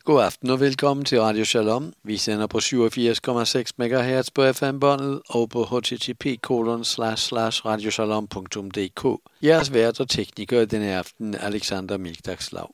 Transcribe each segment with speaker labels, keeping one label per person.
Speaker 1: God aften og velkommen til Radio Shalom. Vi sender på 87,6 MHz på FM-båndet og på http://radioshalom.dk. Jeres vært og tekniker denne aften, Alexander Milkdagslav.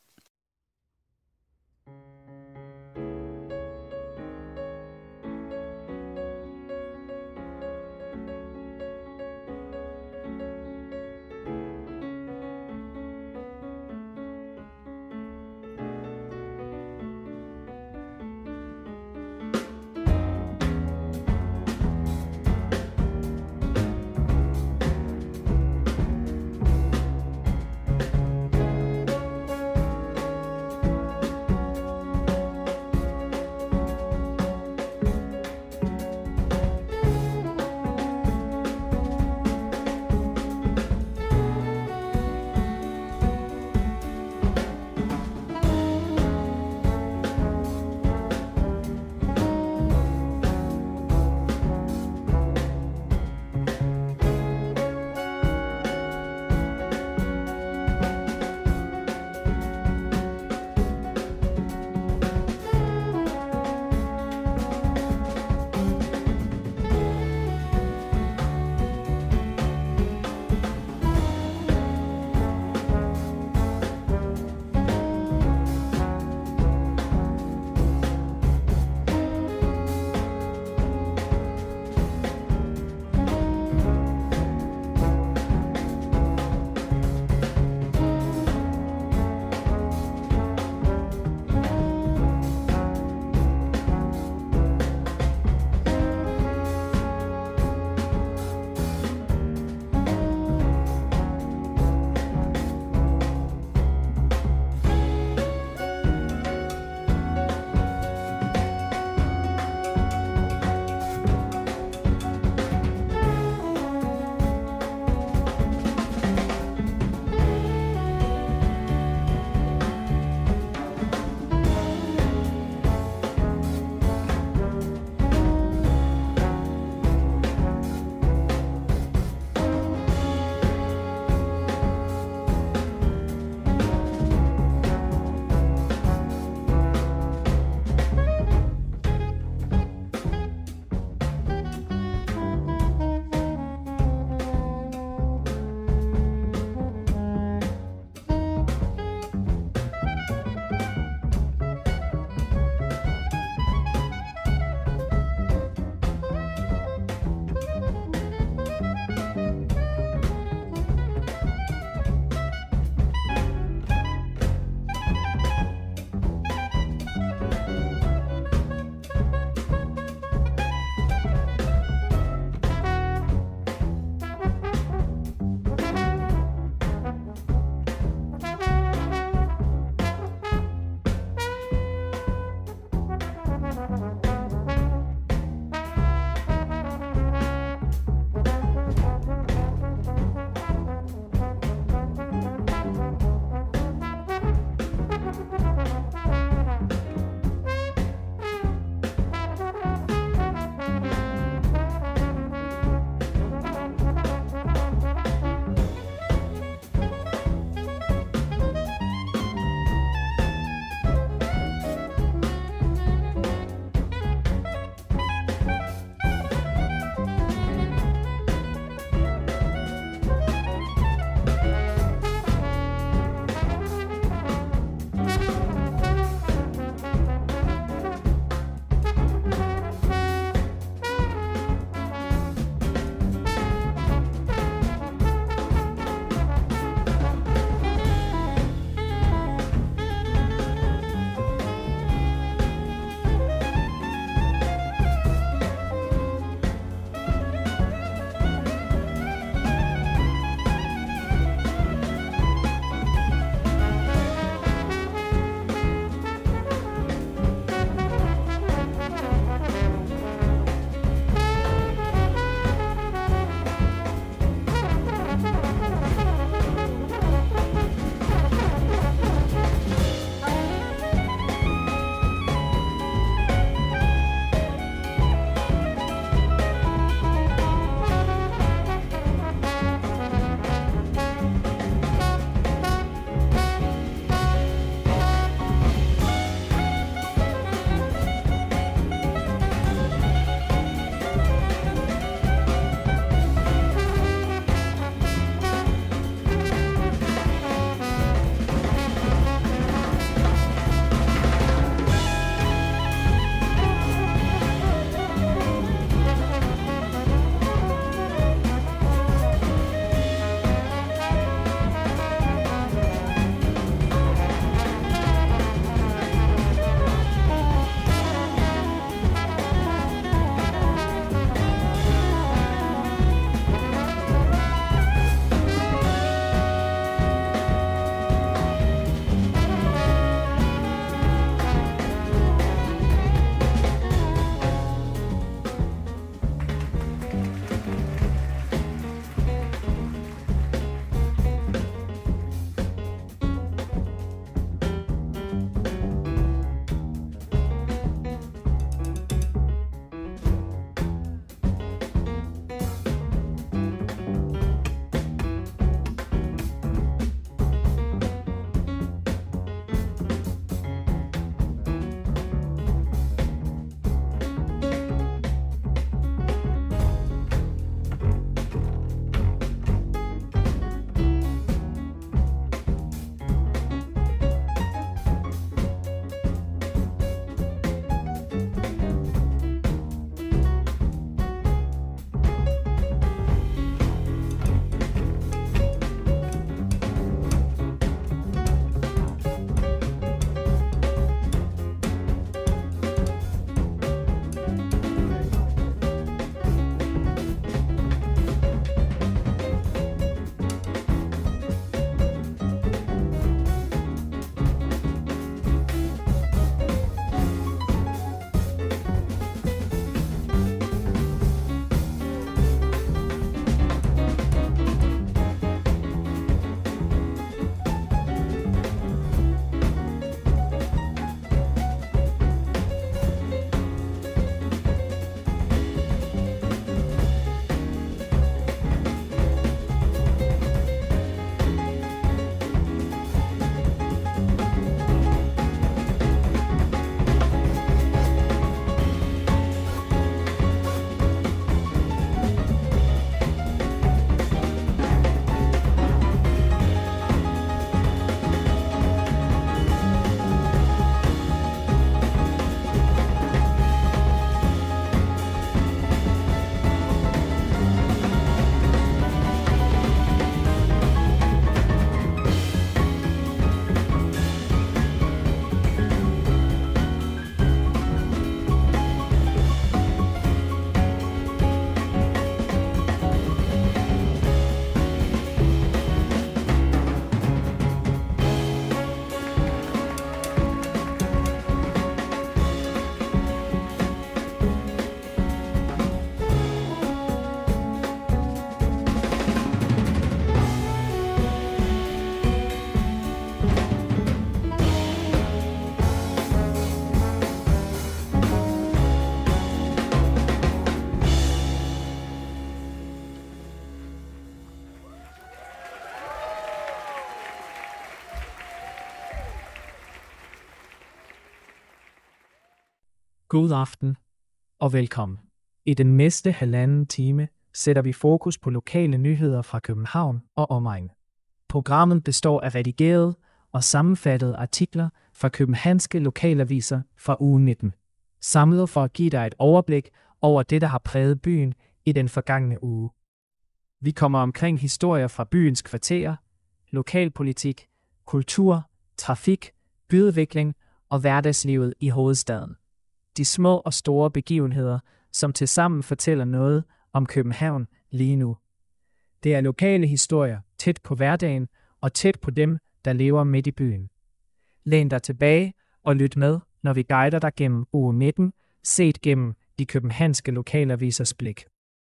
Speaker 2: God aften og velkommen. I den næste halvanden time sætter vi fokus på lokale nyheder fra København og omegn. Programmet består af redigerede og sammenfattede artikler fra københavnske lokalaviser fra uge 19, samlet for at give dig et overblik over det, der har præget byen i den forgangne uge. Vi kommer omkring historier fra byens kvarterer, lokalpolitik, kultur, trafik, byudvikling og hverdagslivet i hovedstaden. De små og store begivenheder, som tilsammen fortæller noget om København lige nu. Det er lokale historier tæt på hverdagen og tæt på dem, der lever midt i byen. Læn dig tilbage og lyt med, når vi guider dig gennem uge 19, set gennem de københavnske lokalavisers blik.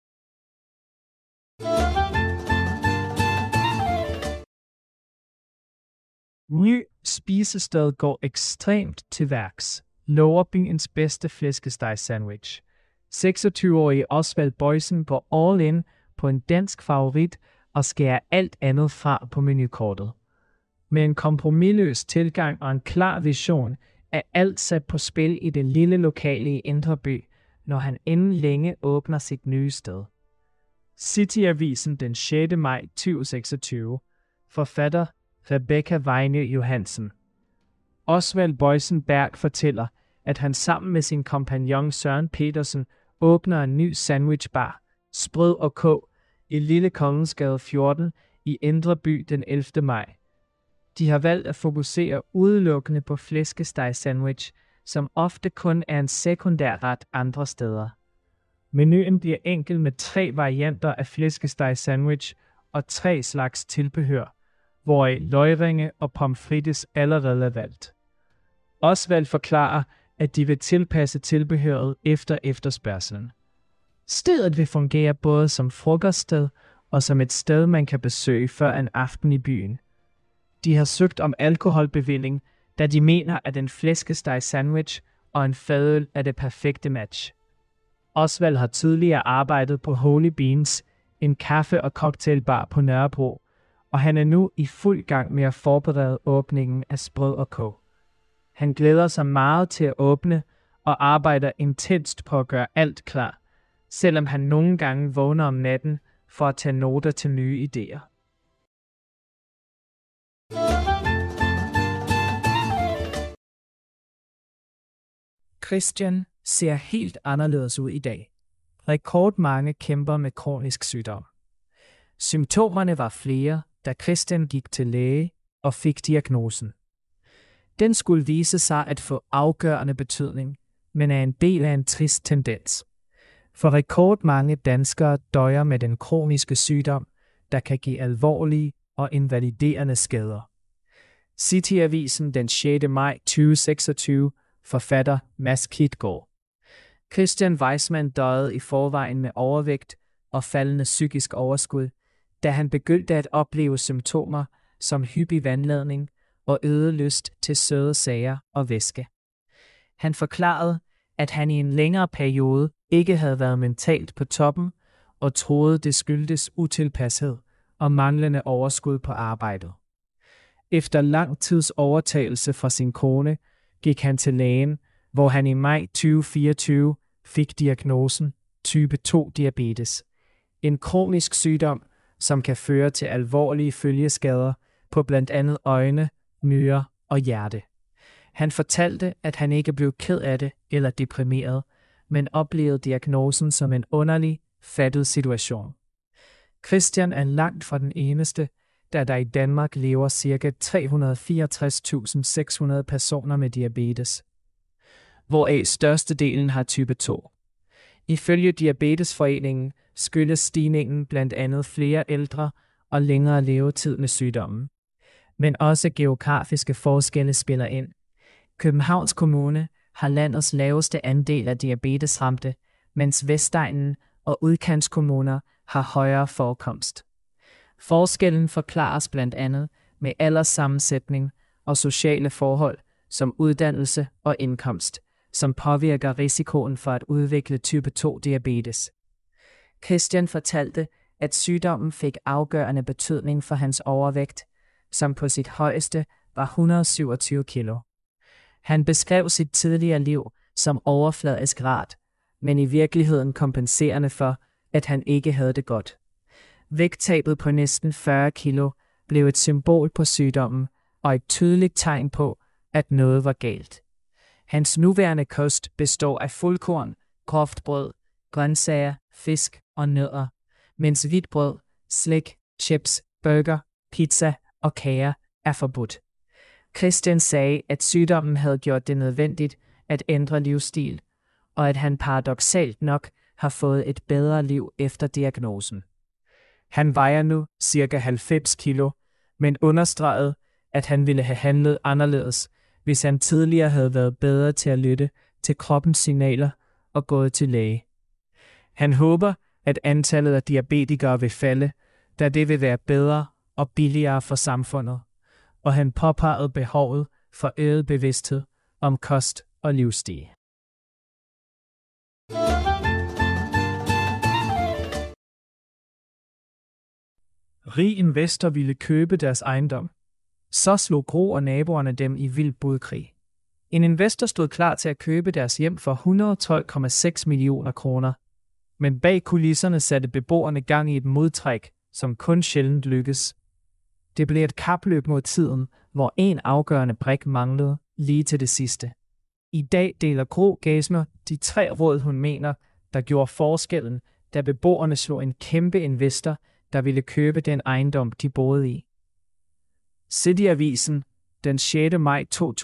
Speaker 2: Ny spisested går ekstremt til værks. Lover byens bedste flæskesteg-sandwich. 26-årige Osvald Boysen går all in på en dansk favorit og skærer alt andet fra på menukortet. Med en kompromisløs tilgang og en klar vision er alt sat på spil i det lille lokale i Indre By, når han inden længe åbner sit nye sted. City-avisen den 6. maj 2026. Forfatter Rebecca Weine Johansen. Osvald Boysen Berg fortæller, at han sammen med sin kompagnon Søren Petersen åbner en ny sandwichbar, Sprød og K, i Lille Kongensgade 14 i Indre By den 11. maj. De har valgt at fokusere udelukkende på flæskesteg-sandwich, som ofte kun er en sekundærret andre steder. Menuen bliver enkel med 3 varianter af flæskesteg-sandwich og 3 slags tilbehør, hvoraf løgringe og pomfrites allerede er valgt. Osvald forklarer, at de vil tilpasse tilbehøret efter efterspørgselen. Stedet vil fungere både som frokoststed og som et sted, man kan besøge før en aften i byen. De har søgt om alkoholbevilling, da de mener, at en flæskesteg sandwich og en fadøl er det perfekte match. Osvald har tidligere arbejdet på Holy Beans, en kaffe- og cocktailbar på Nørrebro, og han er nu i fuld gang med at forberede åbningen af Sprød og K. Han glæder sig meget til at åbne og arbejder intenst på at gøre alt klar, selvom han nogle gange vågner om natten for at tage noter til nye idéer. Christian ser helt anderledes ud i dag. Rekordmange kæmper med kronisk sygdom. Symptomerne var flere, da Christian gik til læge og fik diagnosen. Den skulle vise sig at få afgørende betydning, men er en del af en trist tendens. For rekordmange danskere døjer med den kroniske sygdom, der kan give alvorlige og invaliderende skader. City-avisen den 6. maj 2026, forfatter Mads Klitgaard. Christian Weissmann døde i forvejen med overvægt og faldende psykisk overskud, da han begyndte at opleve symptomer som hyppig vandladning og øget lyst til søde sager og væske. Han forklarede, at han i en længere periode ikke havde været mentalt på toppen og troede, det skyldtes utilpashed og manglende overskud på arbejdet. Efter lang tids overtagelse fra sin kone, gik han til lægen, hvor han i maj 2024 fik diagnosen type 2 diabetes. En kronisk sygdom, som kan føre til alvorlige følgeskader på blandt andet øjne, nyrer og hjerte. Han fortalte, at han ikke blev ked af det eller deprimeret, men oplevede diagnosen som en underlig, fattet situation. Christian er langt fra den eneste, da der i Danmark lever ca. 364.600 personer med diabetes, hvoraf størstedelen har type 2. Ifølge Diabetesforeningen skyldes stigningen blandt andet flere ældre og længere levetid med sygdommen. Men også geografiske forskelle spiller ind. Københavns Kommune har landets laveste andel af diabetesramte, mens Vestegnen og udkantskommuner har højere forekomst. Forskellen forklares blandt andet med alderssammensætning og sociale forhold som uddannelse og indkomst, som påvirker risikoen for at udvikle type 2 diabetes. Christian fortalte, at sygdommen fik afgørende betydning for hans overvægt, som på sit højeste var 127 kilo. Han beskrev sit tidligere liv som overfladisk rart, men i virkeligheden kompenserende for, at han ikke havde det godt. Vægttabet på næsten 40 kilo blev et symbol på sygdommen og et tydeligt tegn på, at noget var galt. Hans nuværende kost består af fuldkorn, groft brød, grøntsager, fisk og nødder, mens hvidt brød, slik, chips, burger, pizza og kager er forbudt. Christian sagde, at sygdommen havde gjort det nødvendigt at ændre livsstil, og at han paradoksalt nok har fået et bedre liv efter diagnosen. Han vejer nu ca. 90 kilo, men understregede, at han ville have handlet anderledes, hvis han tidligere havde været bedre til at lytte til kroppens signaler og gået til læge. Han håber, at antallet af diabetikere vil falde, da det vil være bedre og billigere for samfundet, og han påpegede behovet for øget bevidsthed om kost og livsstil. Rig investor ville købe deres ejendom. Så slog Gro og naboerne dem i vild budkrig. En investor stod klar til at købe deres hjem for 112,6 millioner kroner. Men bag kulisserne satte beboerne gang i et modtræk, som kun sjældent lykkes. Det blev et kapløb mod tiden, hvor en afgørende brik manglede lige til det sidste. I dag deler Gro Gaisner de 3 råd, hun mener, der gjorde forskellen, da beboerne slog en kæmpe investor, der ville købe den ejendom, de boede i. City-avisen, den 6. maj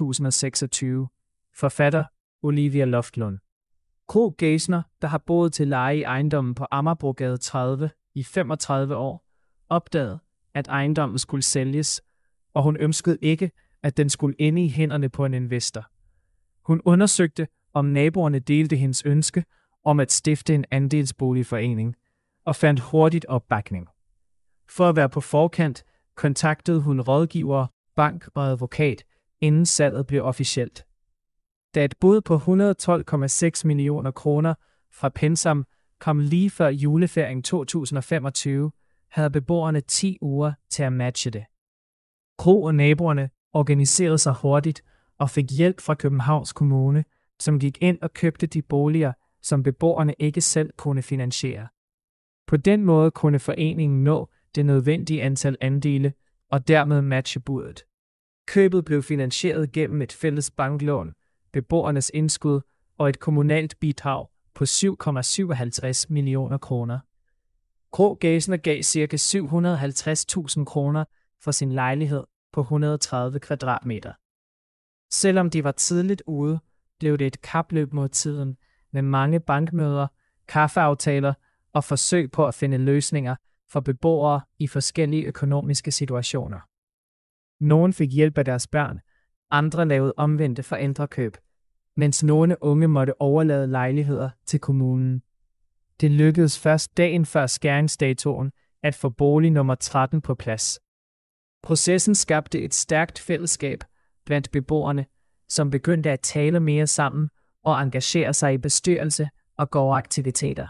Speaker 2: 2026. Forfatter Olivia Loftlund. Gro Gaisner, der har boet til leje i ejendommen på Amagerbrogade 30 i 35 år, opdagede, at ejendommen skulle sælges, og hun ønskede ikke, at den skulle ende i hænderne på en investor. Hun undersøgte, om naboerne delte hendes ønske om at stifte en andelsboligforening, og fandt hurtigt opbakning. For at være på forkant, kontaktede hun rådgiver, bank og advokat, inden salget blev officielt. Da et bud på 112,6 millioner kroner fra Pensam kom lige før juleferien 2025, havde beboerne 10 uger til at matche det. Gro og naboerne organiserede sig hurtigt og fik hjælp fra Københavns Kommune, som gik ind og købte de boliger, som beboerne ikke selv kunne finansiere. På den måde kunne foreningen nå det nødvendige antal andele og dermed matche budet. Købet blev finansieret gennem et fælles banklån, beboernes indskud og et kommunalt bidrag på 7,57 millioner kroner. Gro Gaisner gav ca. 750.000 kroner for sin lejlighed på 130 kvadratmeter. Selvom de var tidligt ude, blev det et kapløb mod tiden med mange bankmøder, kaffeaftaler og forsøg på at finde løsninger for beboere i forskellige økonomiske situationer. Nogle fik hjælp af deres børn, andre lavede omvendte forældrekøb, mens nogle unge måtte overlade lejligheder til kommunen. Det lykkedes først dagen før skæringsdatoen at få bolig nummer 13 på plads. Processen skabte et stærkt fællesskab blandt beboerne, som begyndte at tale mere sammen og engagere sig i bestyrelse og gårdaktiviteter.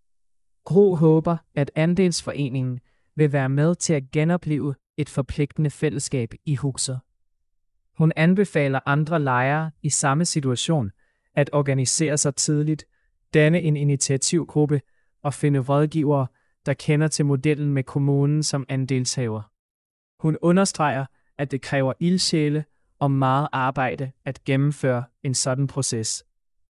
Speaker 2: Gro håber, at andelsforeningen vil være med til at genoplive et forpligtende fællesskab i huset. Hun anbefaler andre lejere i samme situation at organisere sig tidligt, danne en initiativgruppe og finde rådgivere, der kender til modellen med kommunen som andelshaver. Hun understreger, at det kræver ildsjæle og meget arbejde at gennemføre en sådan proces.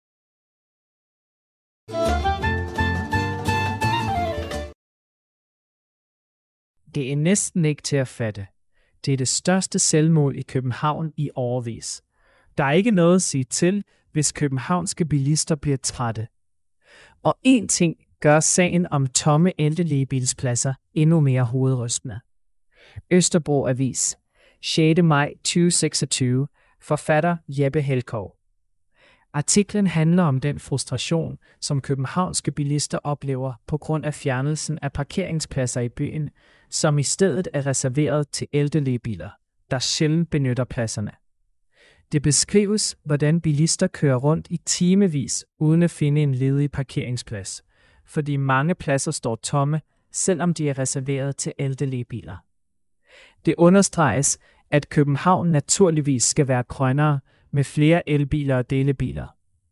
Speaker 2: Det er næsten ikke til at fatte. Det er det største selvmål i København i årevis. Der er ikke noget at sige til, hvis københavnske bilister bliver trætte. Og én ting gør sagen om tomme eldelægebilspladser endnu mere hovedrystende. Østerbro Avis, 6. maj 2026, forfatter Jeppe Helkov. Artiklen handler om den frustration, som københavnske bilister oplever på grund af fjernelsen af parkeringspladser i byen, som i stedet er reserveret til eldelægebiler, der sjældent benytter pladserne. Det beskrives, hvordan bilister kører rundt i timevis uden at finde en ledig parkeringsplads, fordi mange pladser står tomme, selvom de er reserveret til eldelægebiler. Det understreges, at København naturligvis skal være grønnere med flere elbiler og delebiler.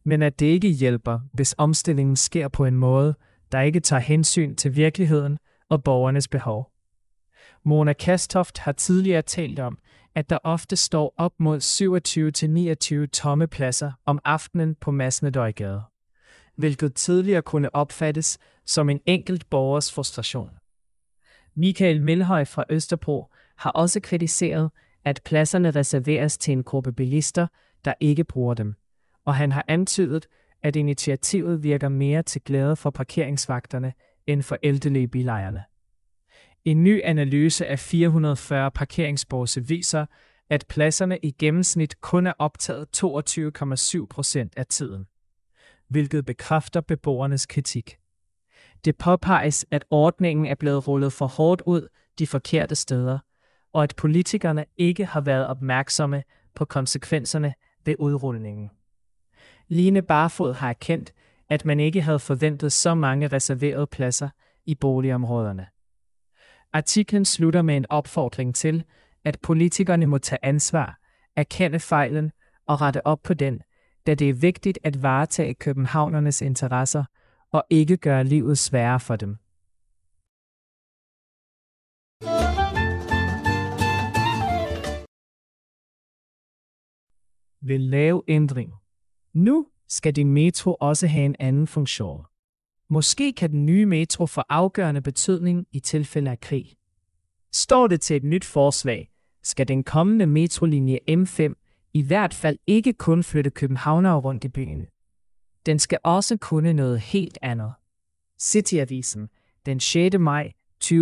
Speaker 2: men at det ikke hjælper, hvis omstillingen sker på en måde, der ikke tager hensyn til virkeligheden og borgernes behov. Mona Kastoft har tidligere talt om, at der ofte står op mod 27-29 tomme pladser om aftenen på Masnedøjgade, hvilket tidligere kunne opfattes som en enkelt borgers frustration. Michael Milhøj fra Østerbro har også kritiseret, at pladserne reserveres til en gruppe bilister, der ikke bruger dem, og han har antydet, at initiativet virker mere til glæde for parkeringsvagterne end for ældrelige bilejerne. En ny analyse af 440 parkeringsbåse viser, at pladserne i gennemsnit kun er optaget 22,7% af tiden, hvilket bekræfter beboernes kritik. Det påpeges, at ordningen er blevet rullet for hårdt ud de forkerte steder, og at politikerne ikke har været opmærksomme på konsekvenserne ved udrulningen. Line Barfod har erkendt, at man ikke havde forventet så mange reserverede pladser i boligområderne. Artiklen slutter med en opfordring til, at politikerne må tage ansvar, erkende fejlen og rette op på den, da det er vigtigt at varetage københavnernes interesser og ikke gøre livet sværere for dem. Vil lave ændring. Nu skal din metro også have en anden funktion. Måske kan den nye metro få afgørende betydning i tilfælde af krig. Står det til et nyt forslag, skal den kommende metrolinje M5 i hvert fald ikke kun flytte københavnere rundt i byen. Den skal også kunne noget helt andet. City-avisen, den 6. maj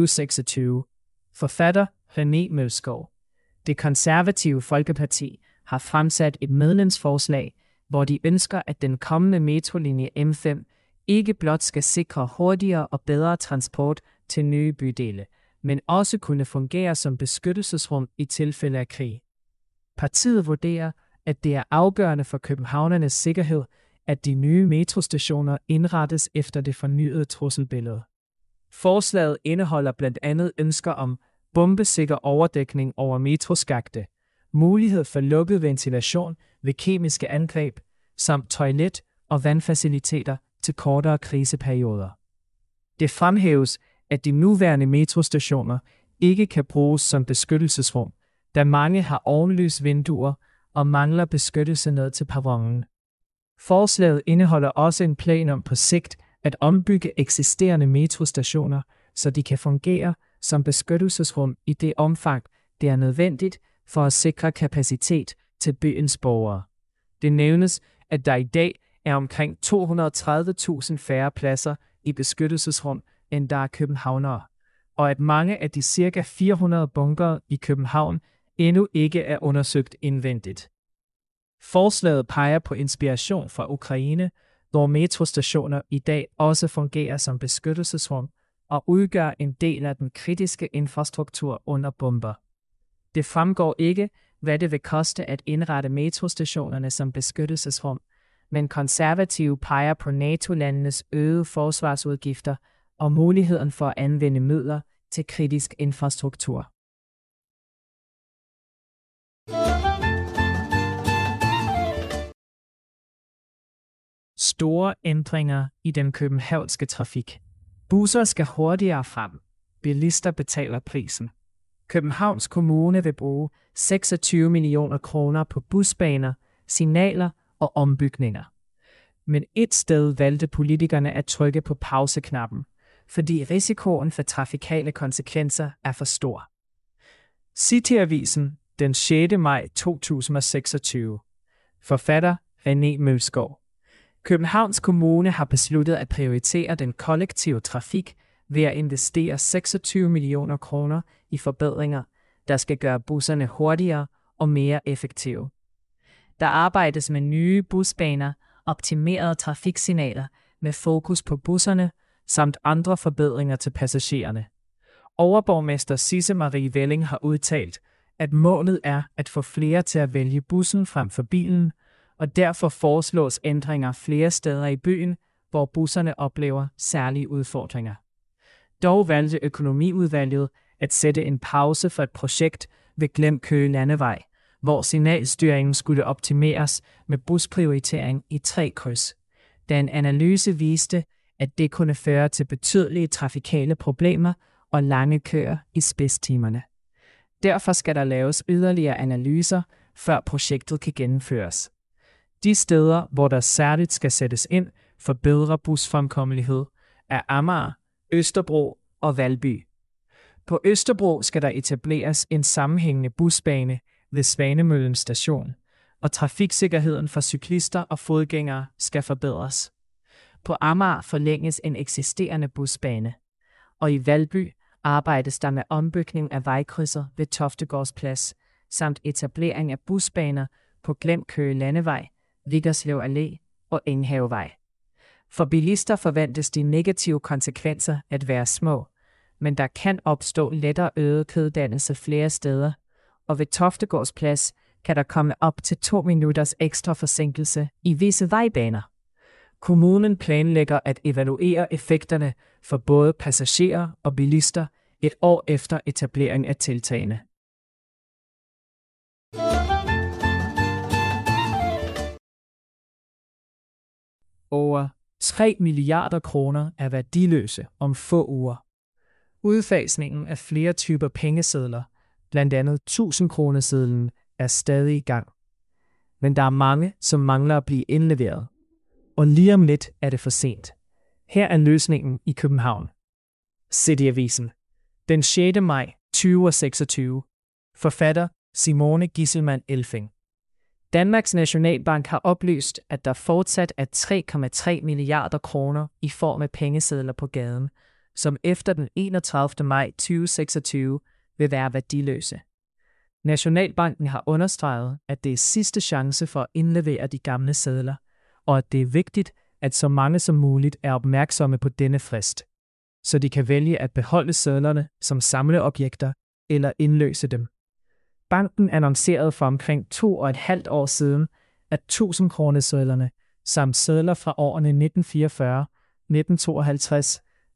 Speaker 2: 2026. Forfatter René Mølskov. Det konservative Folkeparti har fremsat et medlemsforslag, hvor de ønsker, at den kommende metrolinje M5 ikke blot skal sikre hurtigere og bedre transport til nye bydele, men også kunne fungere som beskyttelsesrum i tilfælde af krig. Partiet vurderer, at det er afgørende for københavnernes sikkerhed, at de nye metrostationer indrettes efter det fornyede trusselbillede. Forslaget indeholder blandt andet ønsker om bombesikker overdækning over metroskakte, mulighed for lukket ventilation ved kemiske angreb, samt toilet- og vandfaciliteter til kortere kriseperioder. Det fremhæves, at de nuværende metrostationer ikke kan bruges som beskyttelsesrum, da mange har ovenlysvinduer og mangler beskyttelse ned til perronen. Forslaget indeholder også en plan om på sigt at ombygge eksisterende metrostationer, så de kan fungere som beskyttelsesrum i det omfang, det er nødvendigt for at sikre kapacitet til byens borgere. Det nævnes, at der i dag er omkring 230.000 færre pladser i beskyttelsesrum, end der er københavnere, og at mange af de ca. 400 bunkere i København endnu ikke er undersøgt indvendigt. Forslaget peger på inspiration fra Ukraine, hvor metrostationer i dag også fungerer som beskyttelsesrum og udgør en del af den kritiske infrastruktur under bomber. Det fremgår ikke, hvad det vil koste at indrette metrostationerne som beskyttelsesrum, men konservative peger på NATO-landenes øgede forsvarsudgifter og muligheden for at anvende midler til kritisk infrastruktur. Store ændringer i den københavnske trafik. Busser skal hurtigere frem. Bilister betaler prisen. Københavns Kommune vil bruge 26 millioner kroner på busbaner, signaler og ombygninger. Men et sted valgte politikerne at trykke på pauseknappen, fordi risikoen for trafikale konsekvenser er for stor. City-avisen, den 6. maj 2026. Forfatter René Mølskov. Københavns Kommune har besluttet at prioritere den kollektive trafik ved at investere 26 millioner kroner i forbedringer, der skal gøre busserne hurtigere og mere effektive. Der arbejdes med nye busbaner, optimerede trafiksignaler med fokus på busserne, samt andre forbedringer til passagererne. Overborgmester Sisse Marie Velling har udtalt, at målet er at få flere til at vælge bussen frem for bilen, og derfor foreslås ændringer flere steder i byen, hvor busserne oplever særlige udfordringer. Dog valgte økonomiudvalget at sætte en pause for et projekt ved Glem Køge Landevej, hvor signalstyringen skulle optimeres med busprioritering i 3 kryds, da en analyse viste, at det kunne føre til betydelige trafikale problemer og lange køer i spidstimerne. Derfor skal der laves yderligere analyser, før projektet kan gennemføres. De steder, hvor der særligt skal sættes ind for bedre busfremkommelighed, er Amager, Østerbro og Valby. På Østerbro skal der etableres en sammenhængende busbane ved Svanemøllen station, og trafiksikkerheden for cyklister og fodgængere skal forbedres. På Amager forlænges en eksisterende busbane, og i Valby arbejdes der med ombygning af vejkrydset ved Toftegårdsplads, samt etablering af busbaner på Glemkøge Landevej, Vigerslev Allé og Enghavevej. For bilister forventes de negative konsekvenser at være små, men der kan opstå lettere øget køddannelse flere steder, og ved Toftegårdsplads kan der komme op til 2 minutters ekstra forsinkelse i visse vejbaner. Kommunen planlægger at evaluere effekterne for både passagerer og bilister et år efter etablering af tiltagene. Over 3 milliarder kroner er værdiløse om få uger. Udfasningen af flere typer pengesedler, blandt andet 1000-kronesedlen, er stadig i gang. Men der er mange, som mangler at blive indleveret. Og lige om lidt er det for sent. Her er løsningen i København. Cityavisen. Den 6. maj 2026. Forfatter Simone Gisselmann Elfing. Danmarks Nationalbank har oplyst, at der fortsat er 3,3 milliarder kroner i form af pengesedler på gaden, som efter den 31. maj 2026 vil være værdiløse. Nationalbanken har understreget, at det er sidste chance for at indlevere de gamle sedler, og at det er vigtigt, at så mange som muligt er opmærksomme på denne frist, så de kan vælge at beholde sedlerne som samleobjekter eller indløse dem. Banken annoncerede for omkring 2,5 år siden, at 1000-kronesedlerne samt sedler fra årene 1944, 1952,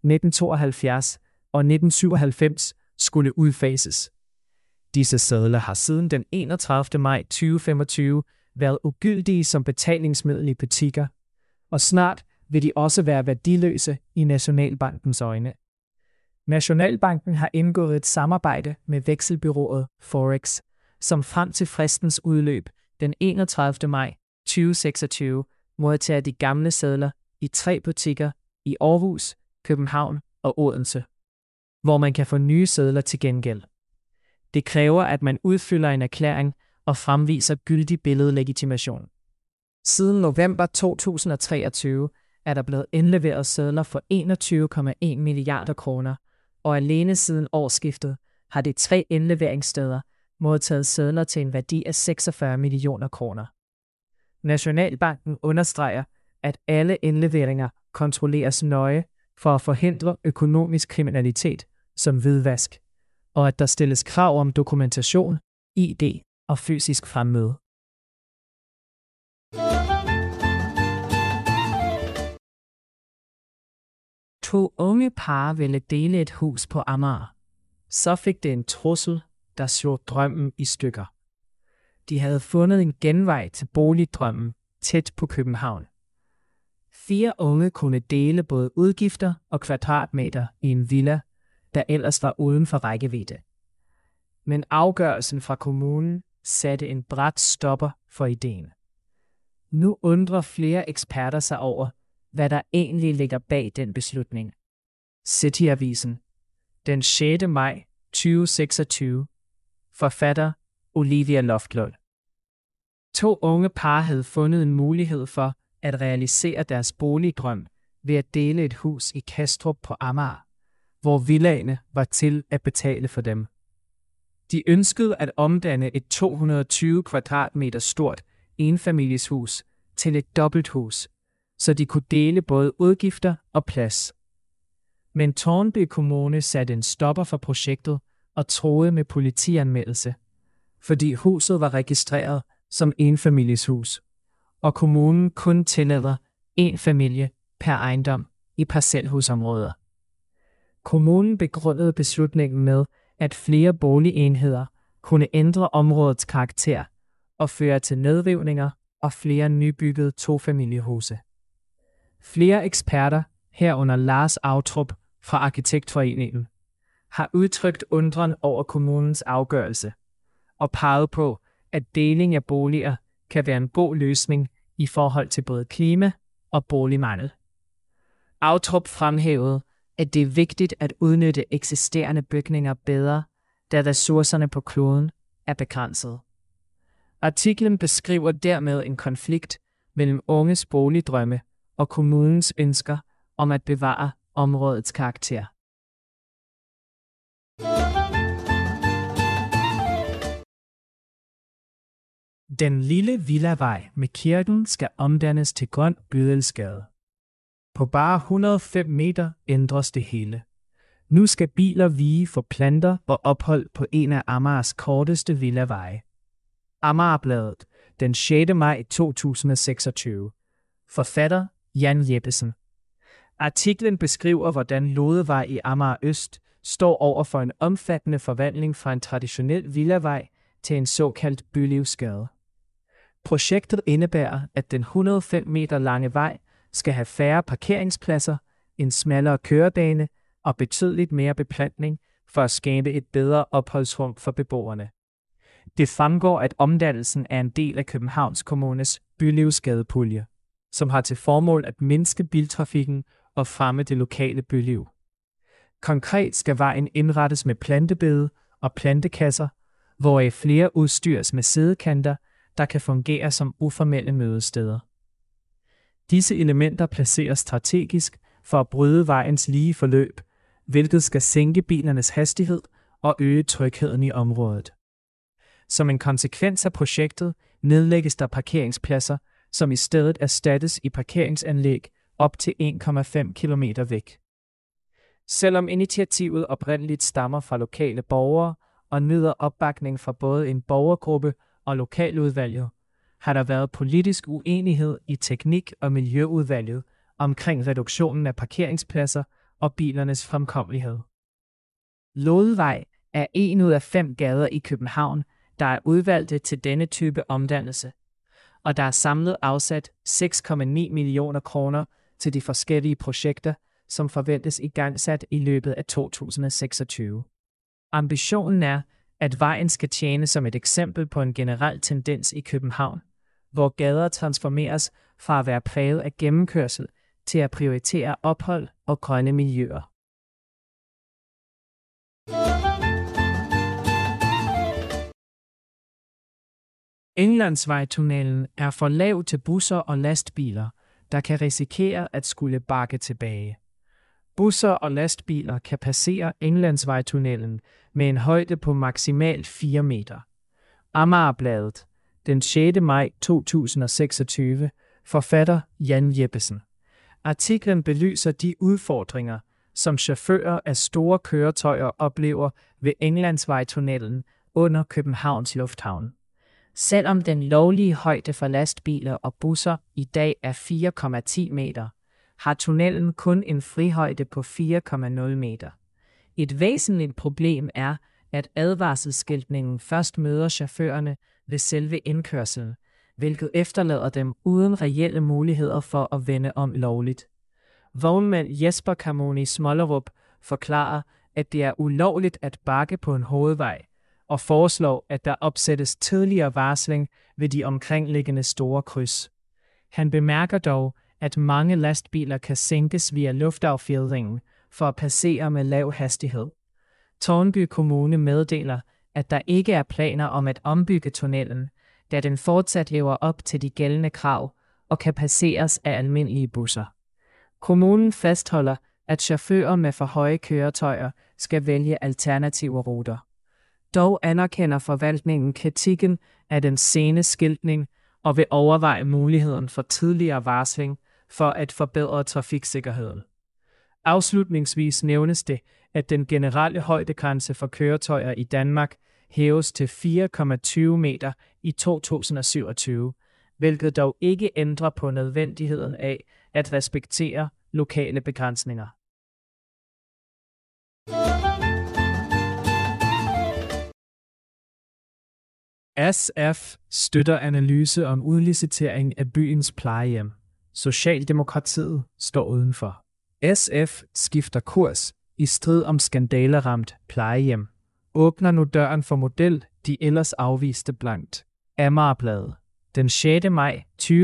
Speaker 2: 1972 og 1997 skulle udfases. Disse sedler har siden den 31. maj 2025 været ugyldige som betalingsmiddel i butikker, og snart vil de også være værdiløse i Nationalbankens øjne. Nationalbanken har indgået et samarbejde med vekselbyrået Forex, som frem til fristens udløb den 31. maj 2026 modtager de gamle sedler i 3 butikker i Aarhus, København og Odense, hvor man kan få nye sedler til gengæld. Det kræver, at man udfylder en erklæring og fremviser gyldig billedlegitimation. Siden november 2023 er der blevet indleveret sedler for 21,1 milliarder kroner, og alene siden årsskiftet har de 3 indleveringssteder modtaget sedler til en værdi af 46 millioner kroner. Nationalbanken understreger, at alle indleveringer kontrolleres nøje for at forhindre økonomisk kriminalitet som hvidvask, og at der stilles krav om dokumentation, ID og fysisk fremmøde. To unge par ville dele et hus på Amager. Så fik det en trussel, der slog drømmen i stykker. De havde fundet en genvej til boligdrømmen tæt på København. 4 unge kunne dele både udgifter og kvadratmeter i en villa, der ellers var uden for rækkevidde. Men afgørelsen fra kommunen satte en brat stopper for ideen. Nu undrer flere eksperter sig over, hvad der egentlig ligger bag den beslutning. Cityavisen. Den 6. maj 2026. Forfatter Olivia Loftlund. 2 unge par havde fundet en mulighed for at realisere deres boligdrøm ved at dele et hus i Kastrup på Amager, hvor villaerne var til at betale for dem. De ønskede at omdanne et 220 kvadratmeter stort enfamilieshus til et dobbelthus, så de kunne dele både udgifter og plads. Men Tårnby Kommune satte en stopper for projektet og truede med politianmeldelse, fordi huset var registreret som enfamilieshus, og kommunen kun tillader 1 familie per ejendom i parcelhusområder. Kommunen begrundede beslutningen med, at flere boligenheder kunne ændre områdets karakter og fører til nedrivninger og flere nybyggede tofamiliehuse. Flere eksperter, herunder Lars Autrup fra Arkitektforeningen, har udtrykt undren over kommunens afgørelse og peget på, at deling af boliger kan være en god løsning i forhold til både klima og boligmangel. Autrup fremhævede, at det er vigtigt at udnytte eksisterende bygninger bedre, da ressourcerne på kloden er begrænsede. Artiklen beskriver dermed en konflikt mellem unges boligdrømme og kommunens ønsker om at bevare områdets karakter. Den lille villavej med kirken skal omdannes til grøn bydelsgade. På bare 105 meter ændres det hele. Nu skal biler vige for planter og ophold på en af Amagers korteste villaveje. Amagerbladet, den 6. maj 2026. Forfatter Jan Jeppesen. Artiklen beskriver, hvordan Lodevej i Amager Øst står over for en omfattende forvandling fra en traditionel villavej til en såkaldt bylivsgade. Projektet indebærer, at den 105 meter lange vej skal have færre parkeringspladser, en smallere kørebane og betydeligt mere beplantning for at skabe et bedre opholdsrum for beboerne. Det fremgår, at omdannelsen er en del af Københavns Kommunes bylivsgadepulje, som har til formål at mindske biltrafikken og fremme det lokale byliv. Konkret skal vejen indrettes med plantebede og plantekasser, hvoraf flere udstyres med sædekanter, der kan fungere som uformelle mødesteder. Disse elementer placeres strategisk for at bryde vejens lige forløb, hvilket skal sænke bilernes hastighed og øge trygheden i området. Som en konsekvens af projektet nedlægges der parkeringspladser, som i stedet erstattes i parkeringsanlæg op til 1,5 km væk. Selvom initiativet oprindeligt stammer fra lokale borgere og nyder opbakning fra både en borgergruppe og lokaludvalget, har der været politisk uenighed i teknik- og miljøudvalget omkring reduktionen af parkeringspladser og bilernes fremkommelighed. Lodevej er en ud af 5 gader i København, der er udvalgte til denne type omdannelse, og der er samlet afsat 6,9 millioner kroner til de forskellige projekter, som forventes igangsat i løbet af 2026. Ambitionen er, at vejen skal tjene som et eksempel på en generel tendens i København, hvor gader transformeres fra at være præget af gennemkørsel til at prioritere ophold og grønne miljøer. Englandsvejtunnelen er for lav til busser og lastbiler, der kan risikere at skulle bakke tilbage. Busser og lastbiler kan passere Englandsvejtunnelen med en højde på maksimalt 4 meter. Amagerbladet, den 6. maj 2026, forfatter Jan Jeppesen. Artiklen belyser de udfordringer, som chauffører af store køretøjer oplever ved Englandsvejtunnelen under Københavns Lufthavn. Selvom den lovlige højde for lastbiler og busser i dag er 4,10 meter, har tunnelen kun en frihøjde på 4,0 meter. Et væsentligt problem er, at advarselsskiltningen først møder chaufførerne ved selve indkørslen, hvilket efterlader dem uden reelle muligheder for at vende om lovligt. Vognmand Jesper Carmoni Smollerup forklarer, at det er ulovligt at bakke på en hovedvej, og foreslår, at der opsættes tidligere varsling ved de omkringliggende store kryds. Han bemærker dog, at mange lastbiler kan sænkes via luftaffjedringen for at passere med lav hastighed. Tårnby Kommune meddeler, at der ikke er planer om at ombygge tunnelen, da den fortsat lever op til de gældende krav og kan passeres af almindelige busser. Kommunen fastholder, at chauffører med for høje køretøjer skal vælge alternative ruter. Dog anerkender forvaltningen kritikken af den sene skiltning og vil overveje muligheden for tidligere varsling for at forbedre trafiksikkerheden. Afslutningsvis nævnes det, at den generelle højdegrænse for køretøjer i Danmark hæves til 4,20 meter i 2027, hvilket dog ikke ændrer på nødvendigheden af at respektere lokale begrænsninger. SF støtter analyse om udlicitering af byens plejehjem. Socialdemokratiet står udenfor. SF skifter kurs i strid om skandaleramt plejehjem. Åbner nu døren for model, de ellers afviste blankt. Amagerbladet. Den 6. maj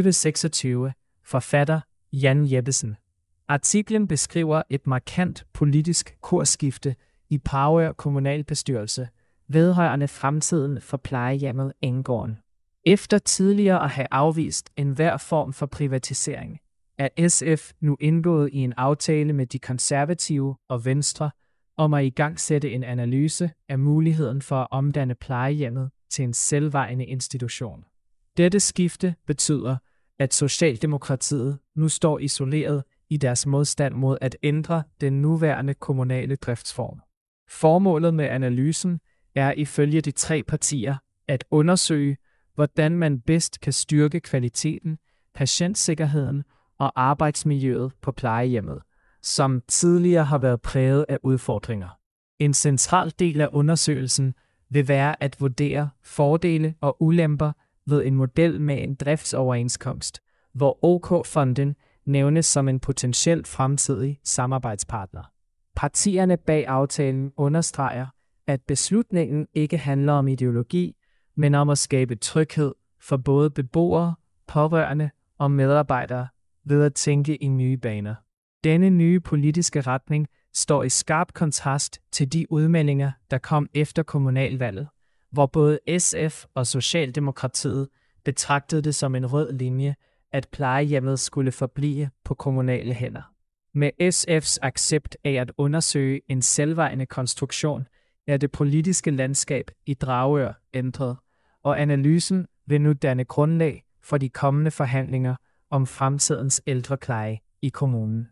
Speaker 2: 2026. Forfatter Jan Jeppesen. Artiklen beskriver et markant politisk kursskifte i Dragør kommunalbestyrelse vedrørende fremtiden for plejehjemmet Enggården. Efter tidligere at have afvist enhver form for privatisering, er SF nu indgået i en aftale med de konservative og Venstre om at igangsætte en analyse af muligheden for at omdanne plejehjemmet til en selvejende institution. Dette skifte betyder, at Socialdemokratiet nu står isoleret i deres modstand mod at ændre den nuværende kommunale driftsform. Formålet med analysen er ifølge de 3 partier at undersøge, hvordan man bedst kan styrke kvaliteten, patientsikkerheden og arbejdsmiljøet på plejehjemmet, som tidligere har været præget af udfordringer. En central del af undersøgelsen vil være at vurdere fordele og ulemper ved en model med en driftsoverenskomst, hvor OK-fonden nævnes som en potentiel fremtidig samarbejdspartner. Partierne bag aftalen understreger, at beslutningen ikke handler om ideologi, men om at skabe tryghed for både beboere, pårørende og medarbejdere ved at tænke i nye baner. Denne nye politiske retning står i skarp kontrast til de udmeldinger, der kom efter kommunalvalget, hvor både SF og Socialdemokratiet betragtede det som en rød linje, at plejehjemmet skulle forblive på kommunale hænder. Med SF's accept af at undersøge en selvejende konstruktion, er det politiske landskab i Dragør ændret, og analysen vil nu danne grundlag for de kommende forhandlinger om fremtidens ældrepleje i kommunen.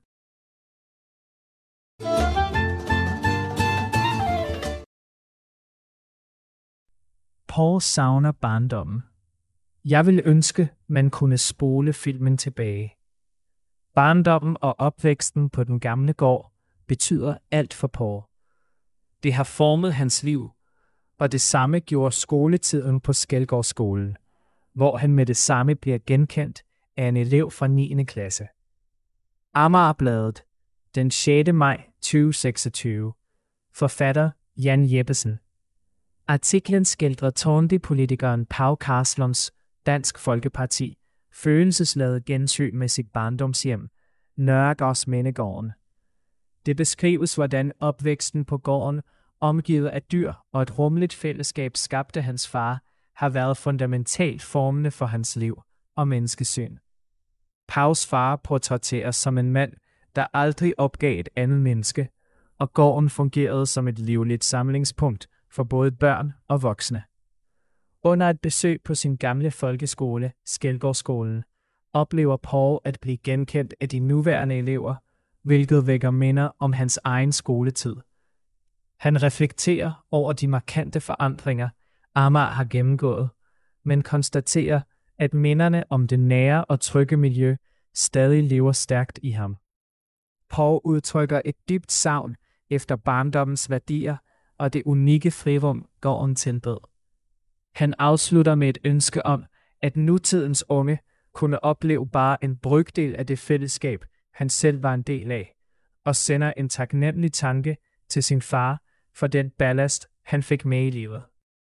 Speaker 2: Paul savner barndommen. Jeg vil ønske, man kunne spole filmen tilbage. Barndommen og opvæksten på den gamle gård betyder alt for Paul. Det har formet hans liv, og det samme gjorde skoletiden på Skelgårdsskolen, hvor han med det samme bliver genkendt af en elev fra 9. klasse. Amagerbladet, den 6. maj 2026. Forfatter Jan Jeppesen. Artiklen skildrer Tårnby-politikeren Pau Karslunds Dansk Folkeparti følelsesladet gensyn med sit barndomshjem, Nørregårdsmindegården. Det beskrives, hvordan opvæksten på gården, omgivet af dyr og et rummeligt fællesskab skabte hans far, har været fundamentalt formende for hans liv og menneskesyn. Paus far portrætteres som en mand, der aldrig opgav et andet menneske, og gården fungerede som et livligt samlingspunkt for både børn og voksne. Under et besøg på sin gamle folkeskole, Skelgårdsskolen, oplever Paul at blive genkendt af de nuværende elever, hvilket vækker minder om hans egen skoletid. Han reflekterer over de markante forandringer, Amager har gennemgået, men konstaterer, at minderne om det nære og trygge miljø stadig lever stærkt i ham. Paul udtrykker et dybt savn efter barndommens værdier og det unikke frirum gården tilbød. Han afslutter med et ønske om, at nutidens unge kunne opleve bare en brøkdel af det fællesskab, han selv var en del af, og sender en taknemmelig tanke til sin far for den ballast, han fik med i livet.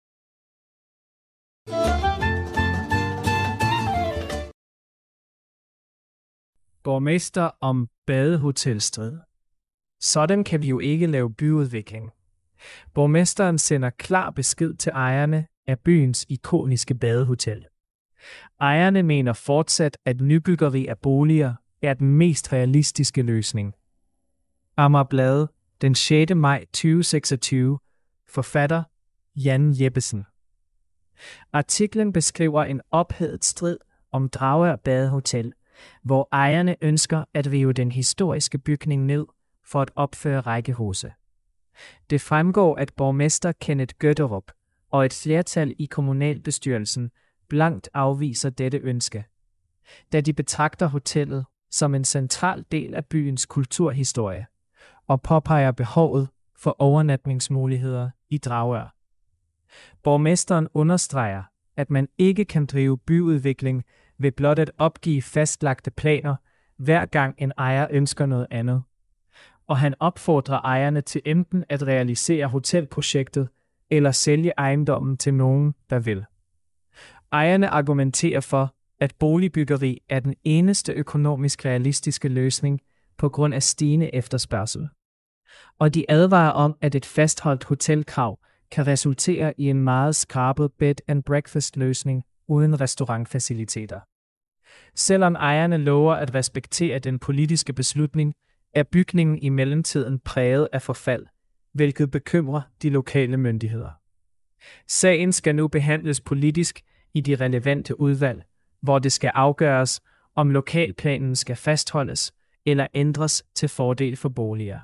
Speaker 2: Borgmester om badehotelstrid. Sådan kan vi jo ikke lave byudvikling. Borgmesteren sender klar besked til ejerne af byens ikoniske badehotel. Ejerne mener fortsat, at nybyggeri af boliger er den mest realistiske løsning. Amagerbladet, den 6. maj 2026. Forfatter Jan Jeppesen. Artiklen beskriver en ophedet strid om Dragør Badehotel, hvor ejerne ønsker at rive den historiske bygning ned for at opføre rækkehuse. Det fremgår, at borgmester Kenneth Gøtterup og et flertal i kommunalbestyrelsen blankt afviser dette ønske, da de betragter hotellet som en central del af byens kulturhistorie og påpeger behovet for overnatningsmuligheder i Dragør. Borgmesteren understreger, at man ikke kan drive byudvikling ved blot at opgive fastlagte planer, hver gang en ejer ønsker noget andet. Og han opfordrer ejerne til enten at realisere hotelprojektet eller sælge ejendommen til nogen, der vil. Ejerne argumenterer for, at boligbyggeri er den eneste økonomisk realistiske løsning på grund af stigende efterspørgsel. Og de advarer om, at et fastholdt hotelkrav kan resultere i en meget skrabet bed and breakfast løsning uden restaurantfaciliteter. Selvom ejerne lover at respektere den politiske beslutning, er bygningen i mellemtiden præget af forfald, hvilket bekymrer de lokale myndigheder. Sagen skal nu behandles politisk i de relevante udvalg, hvor det skal afgøres, om lokalplanen skal fastholdes eller ændres til fordel for boliger.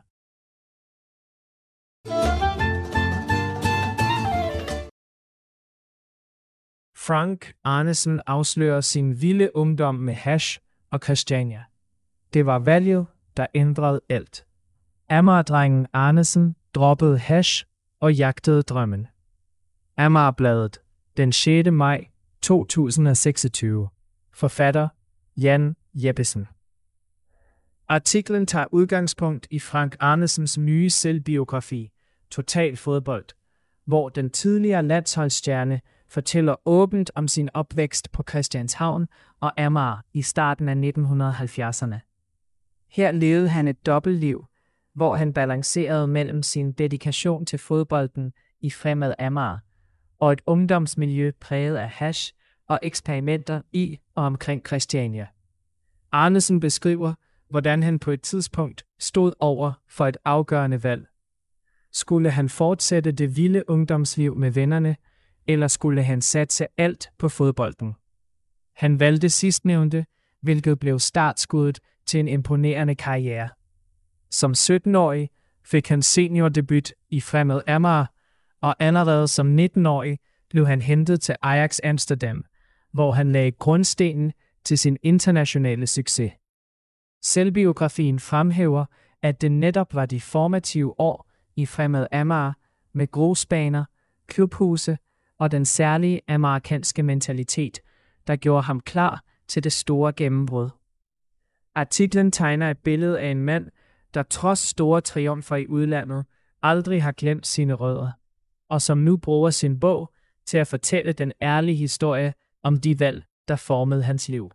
Speaker 2: Frank Arnesen afslører sin vilde ungdom med hash og Christiania. Det var valget, der ændrede alt. Amager-drengen Arnesen droppede hash og jagtede drømmen. Amagerbladet, den 6. maj 2026. Forfatter Jan Jeppesen. Artiklen tager udgangspunkt i Frank Arnesens nye selvbiografi, Total Fodbold, hvor den tidligere landsholdsstjerne fortæller åbent om sin opvækst på Christianshavn og Amager i starten af 1970'erne. Her levede han et dobbeltliv, hvor han balancerede mellem sin dedikation til fodbolden i Fremad Amager og et ungdomsmiljø præget af hash og eksperimenter i og omkring Christiania. Arnesen beskriver, hvordan han på et tidspunkt stod over for et afgørende valg. Skulle han fortsætte det vilde ungdomsliv med vennerne, eller skulle han satse alt på fodbolden? Han valgte sidstnævnte, hvilket blev startskuddet til en imponerende karriere. Som 17-årig fik han seniordebut i Fremad Amager, og allerede som 19-årig blev han hentet til Ajax Amsterdam, hvor han lagde grundstenen til sin internationale succes. Selvbiografien fremhæver, at det netop var de formative år i Fremad Amager med grusbaner, klubhuse og den særlige amerikanske mentalitet, der gjorde ham klar til det store gennembrud. Artiklen tegner et billede af en mand, der trods store triumfer i udlandet aldrig har glemt sine rødder, og som nu bruger sin bog til at fortælle den ærlige historie om de valg, der formede hans liv.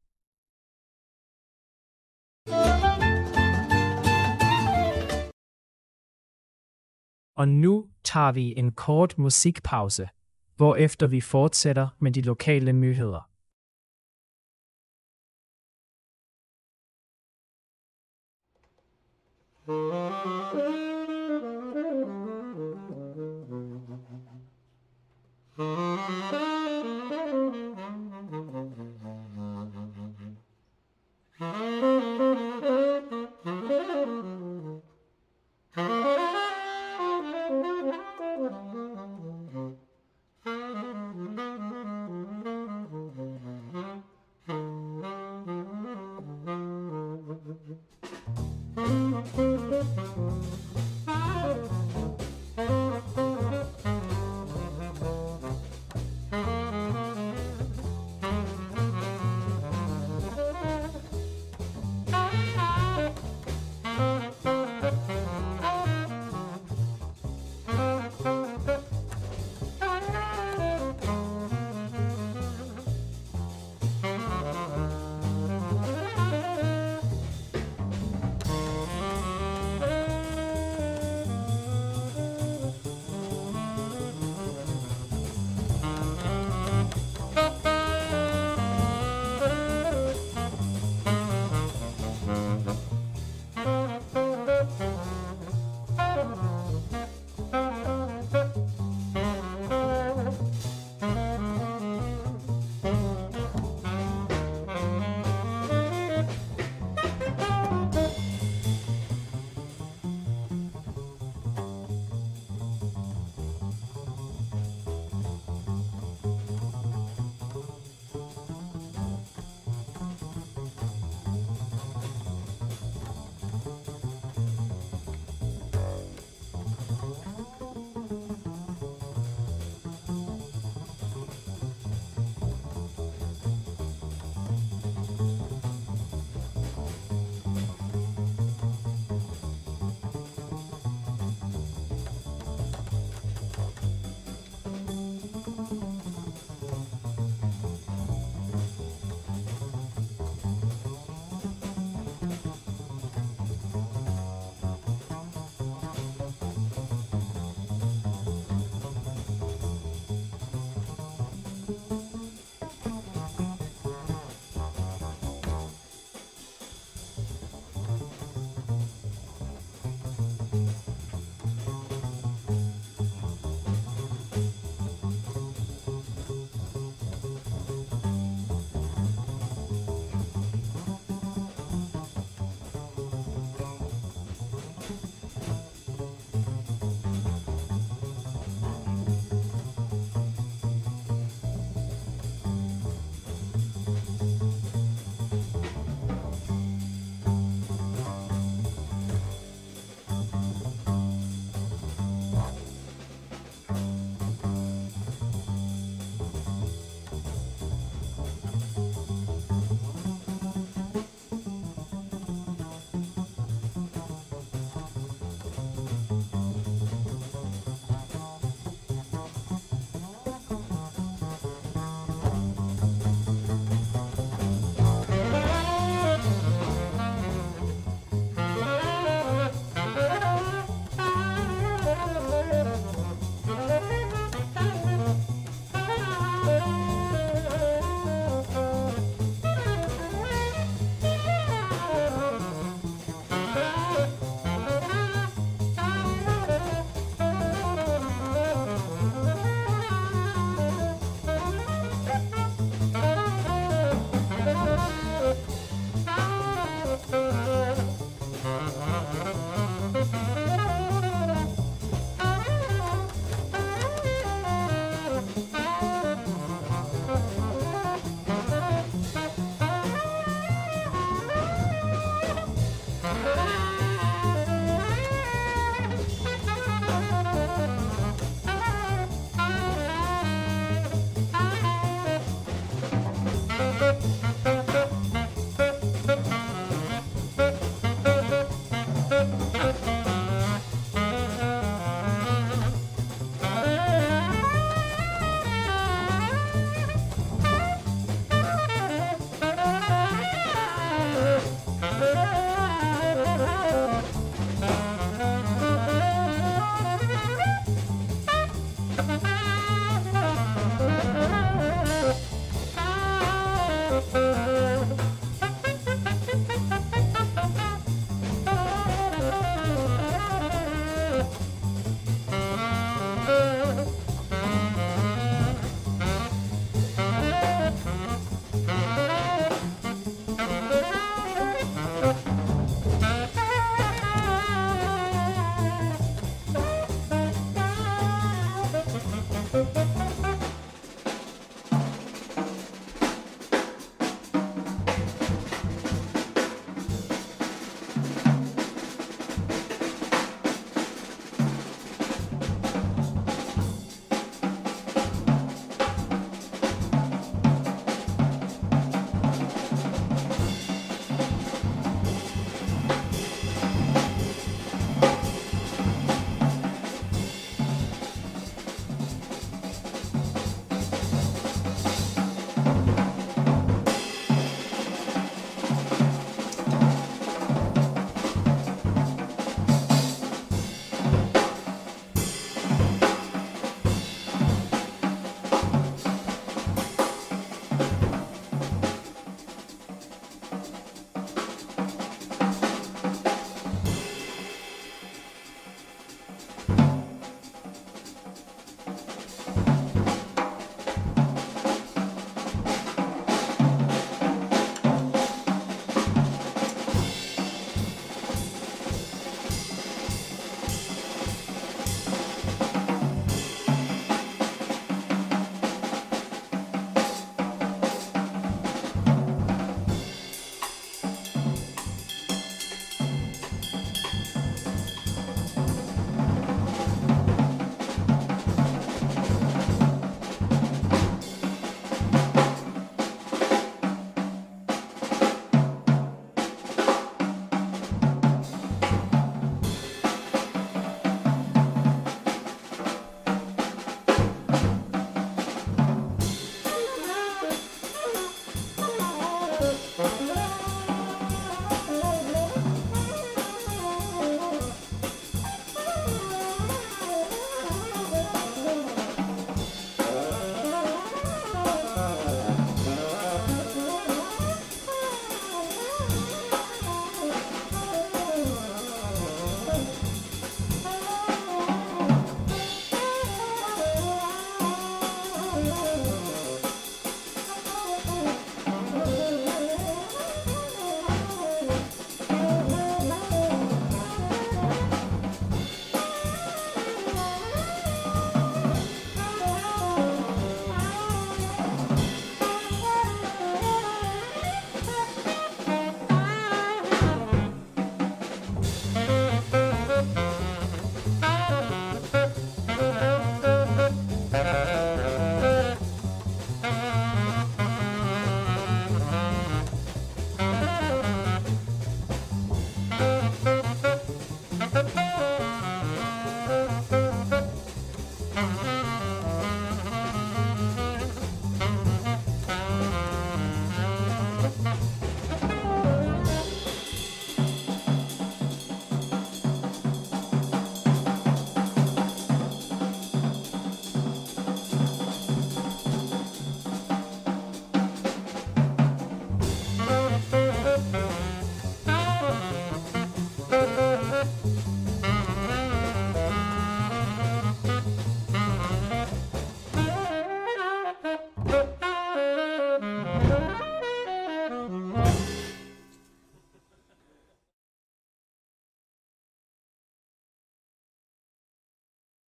Speaker 2: Og nu tager vi en kort musikpause, hvorefter vi fortsætter med de lokale nyheder.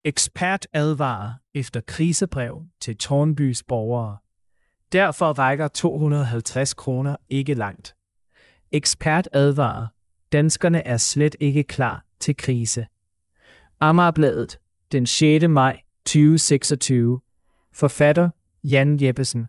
Speaker 2: Ekspert advarer efter krisebrev til Tårnbys borgere. Derfor rækker 250 kroner ikke langt. Ekspert advarer. Danskerne er slet ikke klar til krise. Amagerbladet, den 6. maj 2026. Forfatter Jan Jeppesen.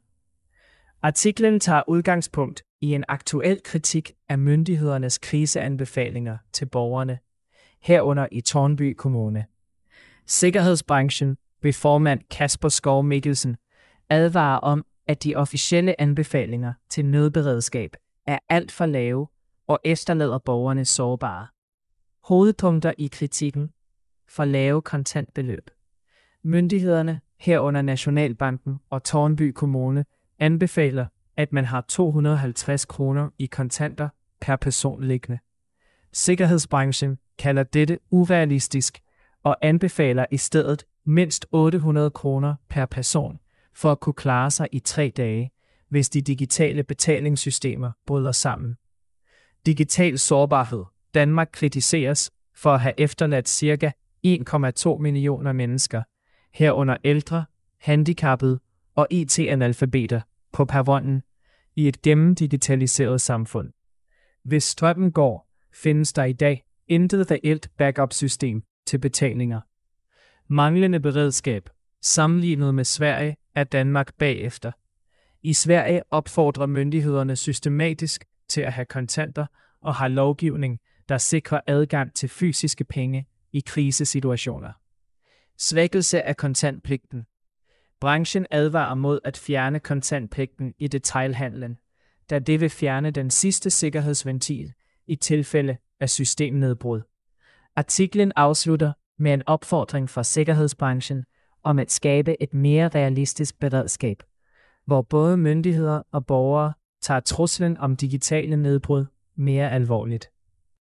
Speaker 2: Artiklen tager udgangspunkt i en aktuel kritik af myndighedernes kriseanbefalinger til borgerne, herunder i Tårnby Kommune. Sikkerhedsbranchen ved formand Kasper Skov Mikkelsen advarer om, at de officielle anbefalinger til nødberedskab er alt for lave og efterlader borgerne sårbare. Hovedpunkter i kritikken: for lave kontantbeløb. Myndighederne, herunder Nationalbanken og Tårnby Kommune, anbefaler, at man har 250 kroner i kontanter per person liggende. Sikkerhedsbranchen kalder dette urealistisk og anbefaler i stedet mindst 800 kroner per person for at kunne klare sig i 3 dage, hvis de digitale betalingssystemer bryder sammen. Digital sårbarhed. Danmark kritiseres for at have efterladt ca. 1,2 millioner mennesker, herunder ældre, handicappede og IT-analfabeter, på perronen i et gennemdigitaliseret samfund. Hvis strømmen går, findes der i dag intet reelt backup-system til betalinger. Manglende beredskab. Sammenlignet med Sverige er Danmark bagefter. I Sverige opfordrer myndighederne systematisk til at have kontanter og har lovgivning, der sikrer adgang til fysiske penge i krisesituationer. Svækkelse af kontantpligten. Branchen advarer mod at fjerne kontantpligten i detailhandlen, da det vil fjerne den sidste sikkerhedsventil i tilfælde af systemnedbrud. Artiklen afslutter med en opfordring fra sikkerhedsbranchen om at skabe et mere realistisk beredskab, hvor både myndigheder og borgere tager truslen om digitale nedbrud mere alvorligt.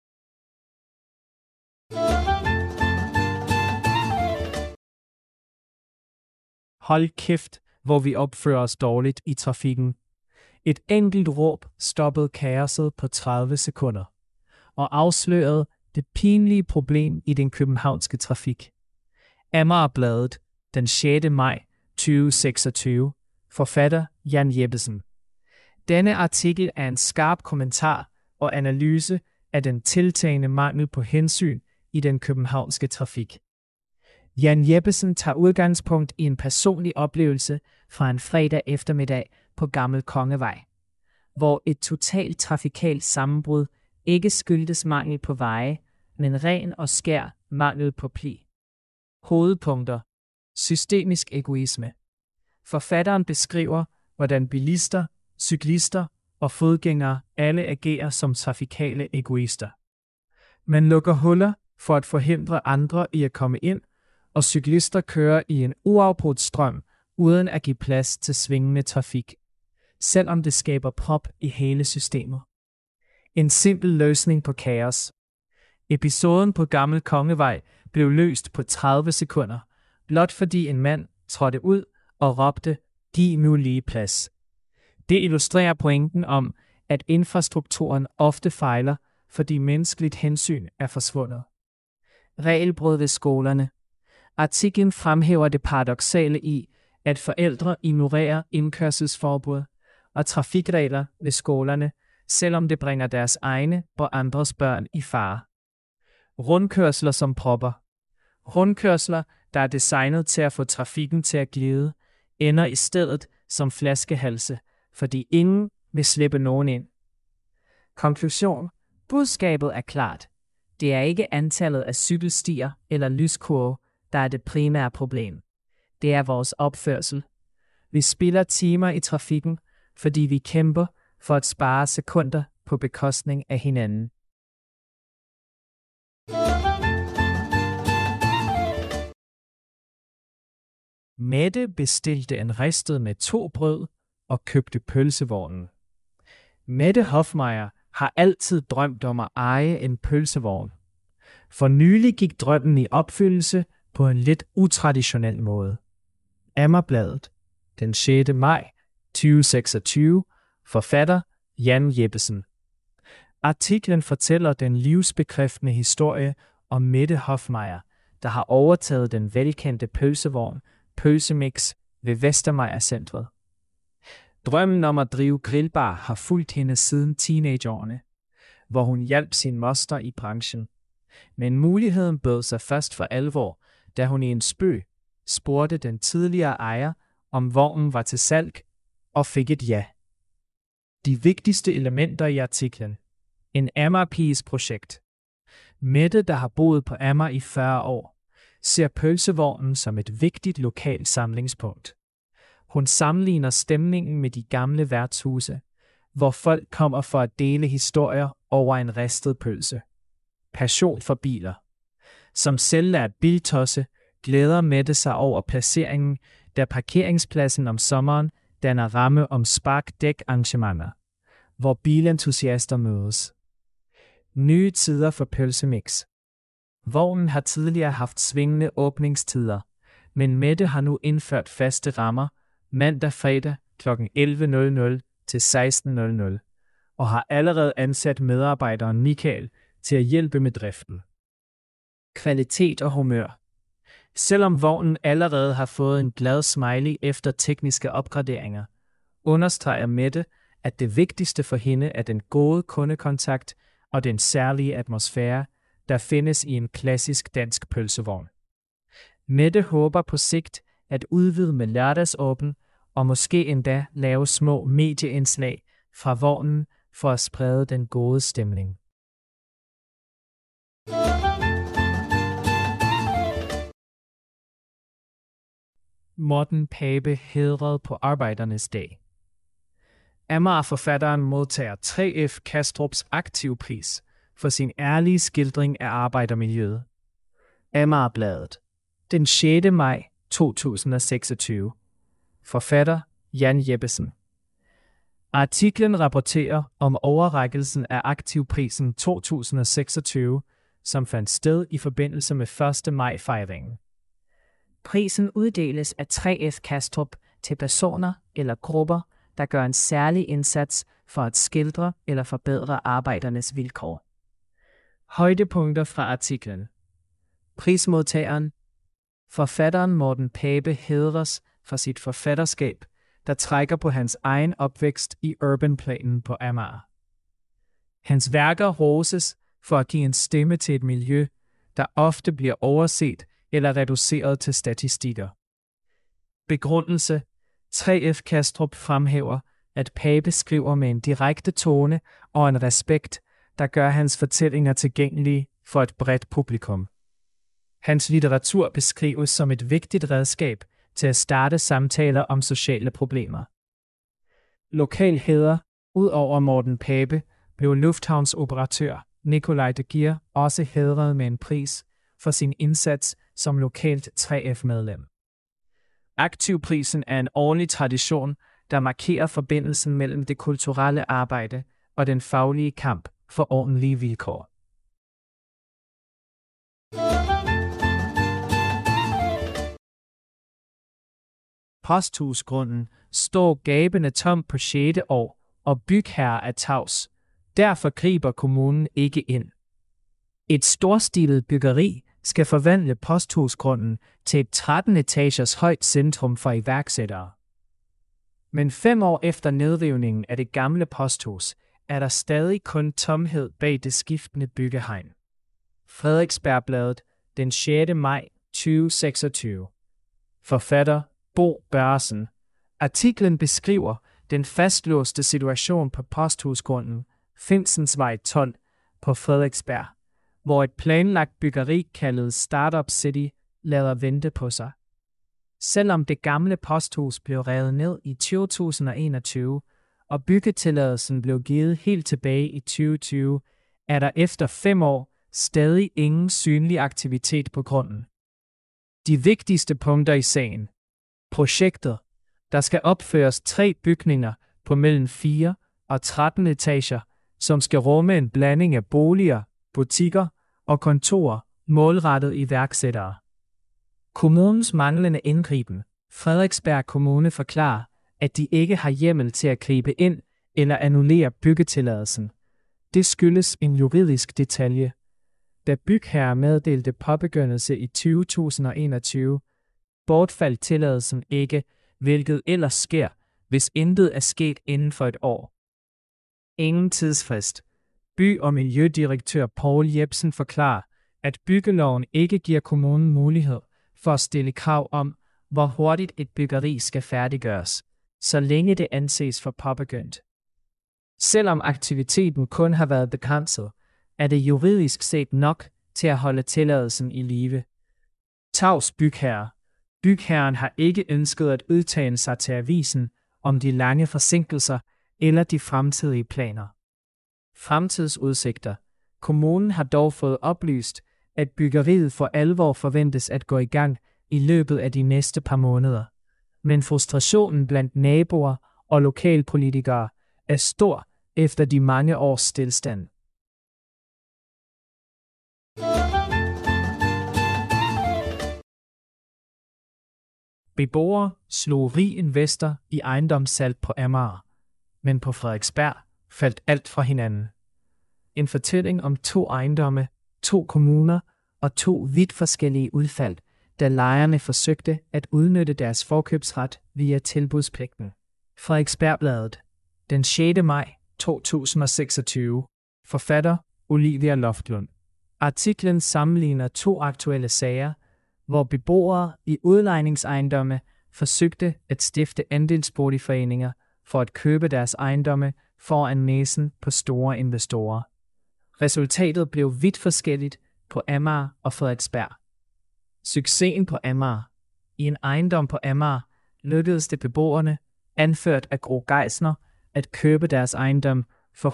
Speaker 2: Hold kæft, hvor vi opfører os dårligt i trafikken. Et enkelt råb stoppede kaoset på 30 sekunder og afslørede det pinlige problem i den københavnske trafik. Amagerbladet, den 6. maj 2026. Forfatter Jan Jeppesen. Denne artikel er en skarp kommentar og analyse af den tiltagende mangel på hensyn i den københavnske trafik. Jan Jeppesen tager udgangspunkt i en personlig oplevelse fra en fredag eftermiddag på Gammel Kongevej, hvor et totalt trafikalt sammenbrud ikke skyldtes mangel på veje, men ren og skær mangel på pli. Hovedpunkter. Systemisk egoisme. Forfatteren beskriver, hvordan bilister, cyklister og fodgængere alle agerer som trafikale egoister. Man lukker huller for at forhindre andre i at komme ind, og cyklister kører i en uafbrudt strøm uden at give plads til svingende trafik, selvom det skaber prop i hele systemet. En simpel løsning på kaos. Episoden på Gammel Kongevej blev løst på 30 sekunder, blot fordi en mand trådte ud og råbte, giv nu lige plads. Det illustrerer pointen om, at infrastrukturen ofte fejler, fordi menneskeligt hensyn er forsvundet. Regelbrud ved skolerne. Artiklen fremhæver det paradoksale i, at forældre ignorerer indkørselsforbud og trafikregler ved skolerne, selvom det bringer deres egne og andres børn i fare. Rundkørsler som propper. Rundkørsler, der er designet til at få trafikken til at glide, ender i stedet som flaskehalse, fordi ingen vil slippe nogen ind. Konklusion. Budskabet er klart. Det er ikke antallet af cykelstier eller lyskurve, der er det primære problem. Det er vores opførsel. Vi spilder timer i trafikken, fordi vi kæmper for at spare sekunder på bekostning af hinanden. Mette bestilte en ristet med 2 brød og købte pølsevognen. Mette Hofmeier har altid drømt om at eje en pølsevogn. For nylig gik drømmen i opfyldelse på en lidt utraditionel måde. Amagerbladet, den 6. maj 2026. Forfatter Jan Jeppesen. Artiklen fortæller den livsbekræftende historie om Mette Hofmeier, der har overtaget den velkendte pølsevogn Pølsemix ved Vestermajer-centret. Drømmen om at drive grillbar har fulgt hende siden teenageårene, hvor hun hjalp sin moster i branchen. Men muligheden bød sig først for alvor, da hun i en spøg spurgte den tidligere ejer, om vognen var til salg, og fik et ja. De vigtigste elementer i artiklen. En Amagerpiges projekt. Mette, der har boet på Amager i 40 år, ser pølsevognen som et vigtigt lokalt samlingspunkt. Hun sammenligner stemningen med de gamle værtshuse, hvor folk kommer for at dele historier over en ristet pølse. Passion for biler. Som selvlært biltosse glæder Mette sig over placeringen, da parkeringspladsen om sommeren danner ramme om spark-dæk-arrangementer, hvor bilentusiaster mødes. Nye tider for Pølsemix. Vognen har tidligere haft svingende åbningstider, men Mette har nu indført faste rammer mandag-fredag kl. 11.00 til 16.00 og har allerede ansat medarbejderen Michael til at hjælpe med driften. Kvalitet og humør. Selvom vognen allerede har fået en glad smiley efter tekniske opgraderinger, understreger Mette, at det vigtigste for hende er den gode kundekontakt og den særlige atmosfære, der findes i en klassisk dansk pølsevogn. Mette håber på sigt at udvide med lørdagsåben og måske endda lave små medieindslag fra vognen for at sprede den gode stemning. Morten Pape hædret på Arbejdernes Dag. Amager-forfatteren modtager 3F Kastrups aktivpris for sin ærlige skildring af arbejdermiljøet. Amagerbladet. Den 6. maj 2026. Forfatter Jan Jeppesen. Artiklen rapporterer om overrækkelsen af aktivprisen 2026, som fandt sted i forbindelse med 1. maj-fejringen. Prisen uddeles af 3F Kastrup til personer eller grupper, der gør en særlig indsats for at skildre eller forbedre arbejdernes vilkår. Højdepunkter fra artiklen. Prismodtageren. Forfatteren Morten Pape hædres for sit forfatterskab, der trækker på hans egen opvækst i urbanplanen på Amager. Hans værker roses for at give en stemme til et miljø, der ofte bliver overset eller reduceret til statistikker. Begrundelse. 3F Kastrup fremhæver, at Pape skriver med en direkte tone og en respekt, der gør hans fortællinger tilgængelige for et bredt publikum. Hans litteratur beskrives som et vigtigt redskab til at starte samtaler om sociale problemer. Lokal hæder. Ud over Morten Pape blev lufthavnsoperatør Nikolaj de Gier også hædret med en pris for sin indsats som lokalt 3F-medlem. Aktivprisen er en årlig tradition, der markerer forbindelsen mellem det kulturelle arbejde og den faglige kamp for ordentlige vilkår. Posthusgrunden står gabende tom på 6. år, og bygherre er tavs. Derfor griber kommunen ikke ind. Et storstilet byggeri skal forvandle posthusgrunden til et 13-etagers højt centrum for iværksættere. Men 5 år efter nedrivningen af det gamle posthus, er der stadig kun tomhed bag det skiftende byggehegn. Frederiksbergbladet, den 6. maj 2026. Forfatter Bo Børresen. Artiklen beskriver den fastlåste situation på posthusgrunden Finsensvej 12 på Frederiksberg, hvor et planlagt byggeri kaldet Startup City lader vente på sig. Selvom det gamle posthus blev revet ned i 2021, og byggetilladelsen blev givet helt tilbage i 2020, er der efter 5 år stadig ingen synlig aktivitet på grunden. De vigtigste punkter i sagen. Projektet. Der skal opføres 3 bygninger på mellem 4 og 13 etager, som skal rumme en blanding af boliger, butikker og kontorer målrettet iværksættere. Kommunens manglende indgriben. Frederiksberg Kommune forklarer, at de ikke har hjemmel til at gribe ind eller annullere byggetilladelsen. Det skyldes en juridisk detalje. Da bygherre meddelte påbegyndelse i 2021, bortfaldt tilladelsen ikke, hvilket ellers sker, hvis intet er sket inden for et år. Ingen tidsfrist. By- og miljødirektør Poul Jepsen forklarer, at byggeloven ikke giver kommunen mulighed for at stille krav om, hvor hurtigt et byggeri skal færdiggøres, så længe det anses for påbegyndt. Selvom aktiviteten kun har været begrænset, er det juridisk set nok til at holde tilladelsen i live. Tavs bygherre. Bygherren har ikke ønsket at udtale sig til avisen om de lange forsinkelser eller de fremtidige planer. Fremtidsudsigter. Kommunen har dog fået oplyst, at byggeriet for alvor forventes at gå i gang i løbet af de næste par måneder. Men frustrationen blandt naboer og lokalpolitikere er stor efter de mange års stilstand. Beboere slog rig investor i ejendomssalg på Amager, men på Frederiksberg faldt alt fra hinanden. En fortælling om 2 ejendomme, 2 kommuner og 2 vidt forskellige udfald, da lejerne forsøgte at udnytte deres forkøbsret via tilbudspligten. Frederiksbergbladet, den 6. maj 2026. Forfatter Olivia Loftlund. Artiklen sammenligner 2 aktuelle sager, hvor beboere i udlejningsejendomme forsøgte at stifte andelsboligforeninger for at købe deres ejendomme foran næsen på store investorer. Resultatet blev vidt forskelligt på Amager og Frederiksberg. Succesen på Amager. I en ejendom på Amager lykkedes det beboerne, anført af Gro Geisner, at købe deres ejendom for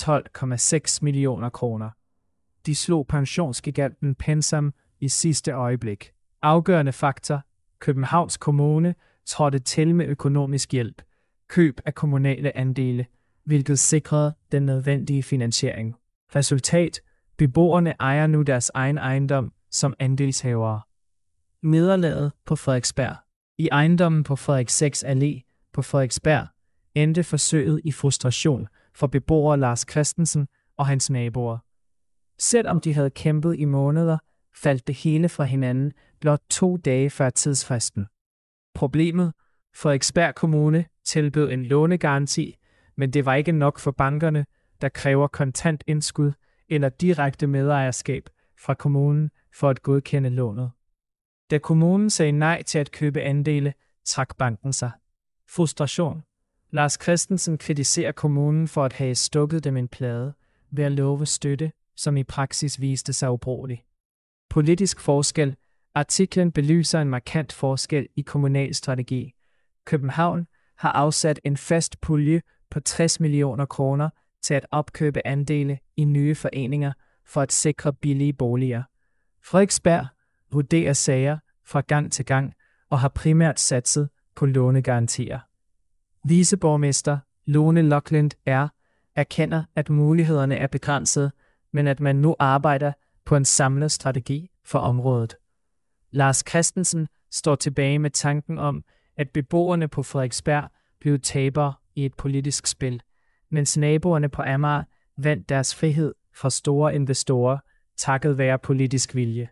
Speaker 2: 112,6 millioner kroner. De slog pensionsgiganten Pensam i sidste øjeblik. Afgørende faktor. Københavns Kommune trådte til med økonomisk hjælp, køb af kommunale andele, hvilket sikrede den nødvendige finansiering. Resultat. Beboerne ejer nu deres egen ejendom som andelshavere. Nederlaget på Frederiksberg. I ejendommen på Frederik 6 Allé på Frederiksberg endte forsøget i frustration for beboer Lars Christensen og hans naboer. Selvom de havde kæmpet i måneder, faldt det hele fra hinanden blot 2 dage før tidsfristen. Problemet. Frederiksberg Kommune tilbød en lånegaranti, men det var ikke nok for bankerne, der kræver kontant indskud eller direkte medejerskab fra kommunen for at godkende lånet. Da kommunen sagde nej til at købe andele, trak banken sig. Frustration. Lars Christensen kritiserer kommunen for at have stukket dem en plade ved at love støtte, som i praksis viste sig ubrugelig. Politisk forskel. Artiklen belyser en markant forskel i kommunal strategi. København har afsat en fast pulje på 60 millioner kroner til at opkøbe andele i nye foreninger for at sikre billige boliger. Frederiksberg vurderer sager fra gang til gang og har primært satset på lånegarantier. Viceborgmester Lone Lockland erkender, at mulighederne er begrænsede, men at man nu arbejder på en samlet strategi for området. Lars Christensen står tilbage med tanken om, at beboerne på Frederiksberg blev tabere i et politisk spil, mens naboerne på Amager vandt deres frihed fra store investorer takket være politisk vilje.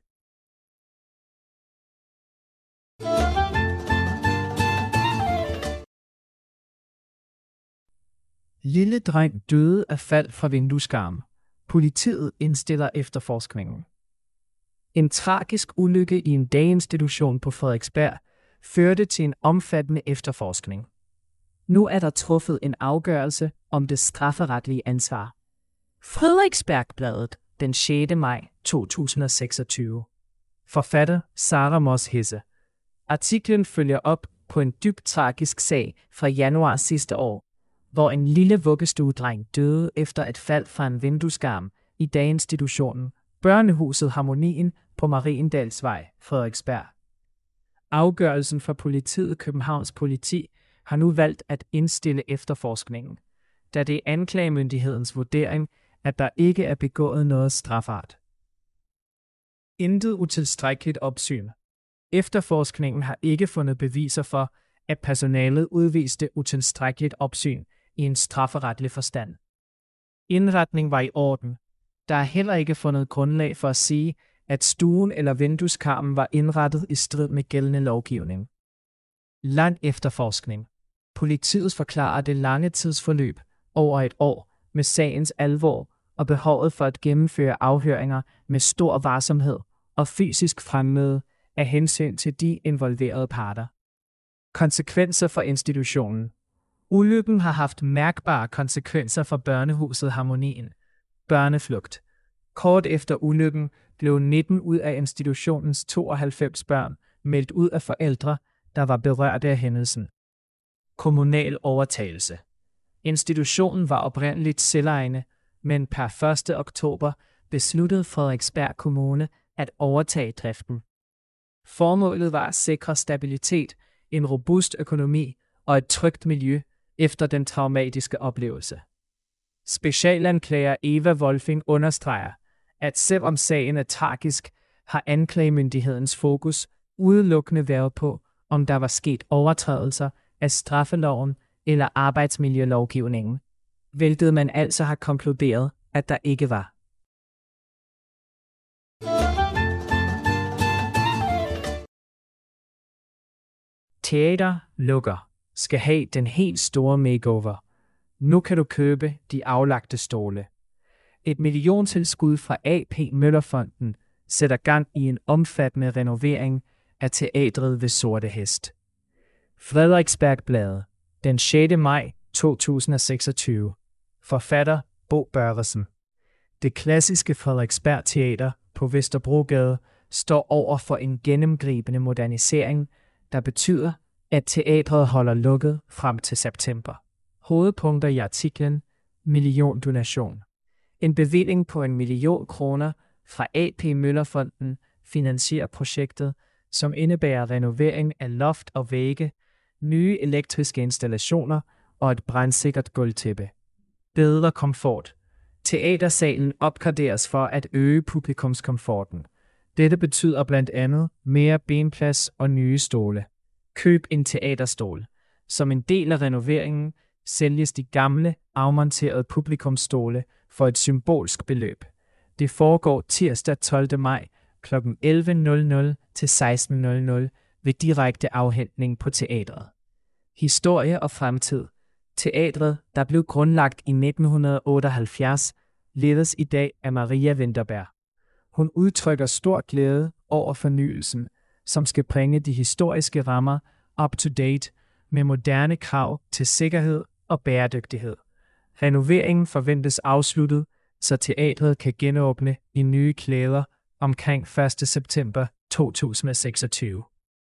Speaker 2: Lille dreng døde af fald fra vindueskarm. Politiet indstiller efterforskningen. En tragisk ulykke i en dagsinstitution på Frederiksberg førte til en omfattende efterforskning. Nu er der truffet en afgørelse om det strafferetlige ansvar. Frederiksbergbladet, den 6. maj 2026. Forfatter Sara Moss Hesse. Artiklen følger op på en dybt tragisk sag fra januar sidste år, hvor en lille vuggestuedreng døde efter et fald fra en vindueskarm i daginstitutionen Børnehuset Harmonien på Mariendalsvej, Frederiksberg. Afgørelsen fra politiet Københavns Politi har nu valgt at indstille efterforskningen, da det er anklagemyndighedens vurdering, at der ikke er begået noget strafbart. Intet utilstrækkeligt opsyn. Efterforskningen har ikke fundet beviser for, at personalet udviste utilstrækkeligt opsyn i en strafferetlig forstand. Indretning var i orden. Der er heller ikke fundet grundlag for at sige, at stuen eller vindueskarmen var indrettet i strid med gældende lovgivning. Lang efterforskning. Politiet forklarer det lange tidsforløb, over et år, med sagens alvor og behovet for at gennemføre afhøringer med stor varsomhed og fysisk fremmøde af hensyn til de involverede parter. Konsekvenser for institutionen. Ulykken har haft mærkbare konsekvenser for børnehuset Harmonien. Børneflugt. Kort efter ulykken blev 19 ud af institutionens 92 børn meldt ud af forældre, der var berørte af hændelsen. Kommunal overtagelse. Institutionen var oprindeligt selvejende, men per 1. oktober besluttede Frederiksberg Kommune at overtage driften. Formålet var at sikre stabilitet, en robust økonomi og et trygt miljø efter den traumatiske oplevelse. Specialanklager Eva Wolfing understreger, at selvom sagen er tragisk, har anklagemyndighedens fokus udelukkende været på, om der var sket overtrædelser af straffeloven eller arbejdsmiljølovgivningen, hvilket man altså har konkluderet, at der ikke var. Teater lukker. Skal have den helt store makeover. Nu kan du købe de aflagte stole. Et milliontilskud fra AP Møllerfonden sætter gang i en omfattende renovering af teatret ved Sorte Hest. Frederiksbergbladet, den 6. maj 2026. Forfatter Bo Børresen. Det klassiske Frederiksberg Teater på Vesterbrogade står over for en gennemgribende modernisering, der betyder, at teatret holder lukket frem til september. Hovedpunkter i artiklen: milliondonation. En bevilling på 1 million kroner fra AP Møllerfonden finansierer projektet, som indebærer renovering af loft og vægge, nye elektriske installationer og et brandsikkert gulvtæppe. Bedre komfort. Teatersalen opgraderes for at øge publikumskomforten. Dette betyder blandt andet mere benplads og nye stole. Køb en teaterstol. Som en del af renoveringen sælges de gamle, afmonterede publikumsstole for et symbolsk beløb. Det foregår tirsdag 12. maj kl. 11.00 til 16.00 ved direkte afhentning på teatret. Historie og fremtid. Teatret, der blev grundlagt i 1978, ledes i dag af Maria Vinterberg. Hun udtrykker stor glæde over fornyelsen, som skal bringe de historiske rammer up to date med moderne krav til sikkerhed og bæredygtighed. Renoveringen forventes afsluttet, så teatret kan genåbne i nye klæder omkring 1. september 2026.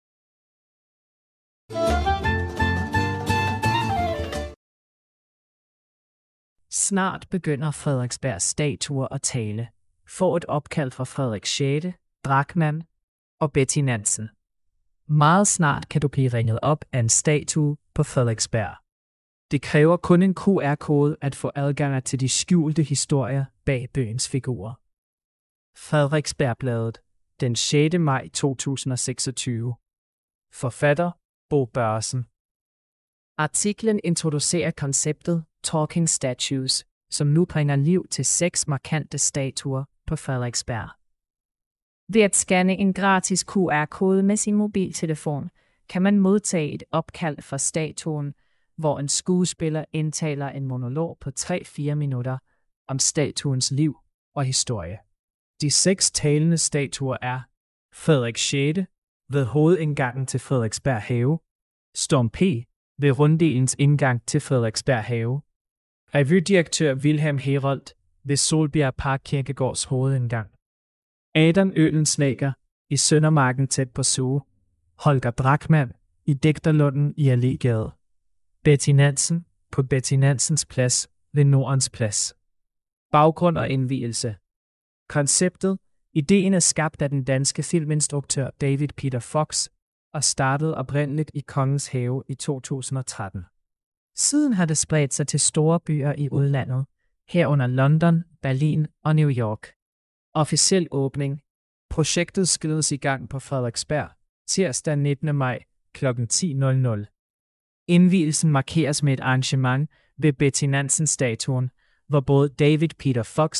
Speaker 2: Snart begynder Frederiksbergs statuer at tale. Få et opkald fra Frederik 6., Drachmann og Betty Nansen. Meget snart kan du blive ringet op af en statue på Frederiksberg. Det kræver kun en QR-kode at få adgang til de skjulte historier bag bøgens figurer. Frederiksbergbladet, den 6. maj 2026. Forfatter Bo Børresen. Artiklen introducerer konceptet Talking Statues, som nu bringer liv til 6 markante statuer på Frederiksberg. Ved at scanne en gratis QR-kode med sin mobiltelefon, kan man modtage et opkald fra statuen, hvor en skuespiller indtaler en monolog på 3-4 minutter om statuens liv og historie. De 6 talende statuer er Frederik 6. ved hovedindgangen til Frederiksberg Have, Storm P. ved runddelens indgang til Frederiksberg Have, revydirektør Wilhelm Herold ved Solbjerg Park Kirkegårds hovedindgang, Adam Ølenslager i Søndermarken tæt på Zoo, Holger Drachmann i Digterlunden i Allégade, Betty Nansen på Betty Nansens Plads ved Nordens Plads. Baggrund og indvielse. Konceptet, ideen er skabt af den danske filminstruktør David Peter Fox og startede oprindeligt i Kongens Have i 2013. Siden har det spredt sig til store byer i udlandet, herunder London, Berlin og New York. Officiel åbning. Projektet skrides i gang på Frederiksberg tirsdag 19. maj kl. 10.00. Indvielsen markeres med et arrangement ved Betty Nansen-statuen, hvor både David Peter Fox,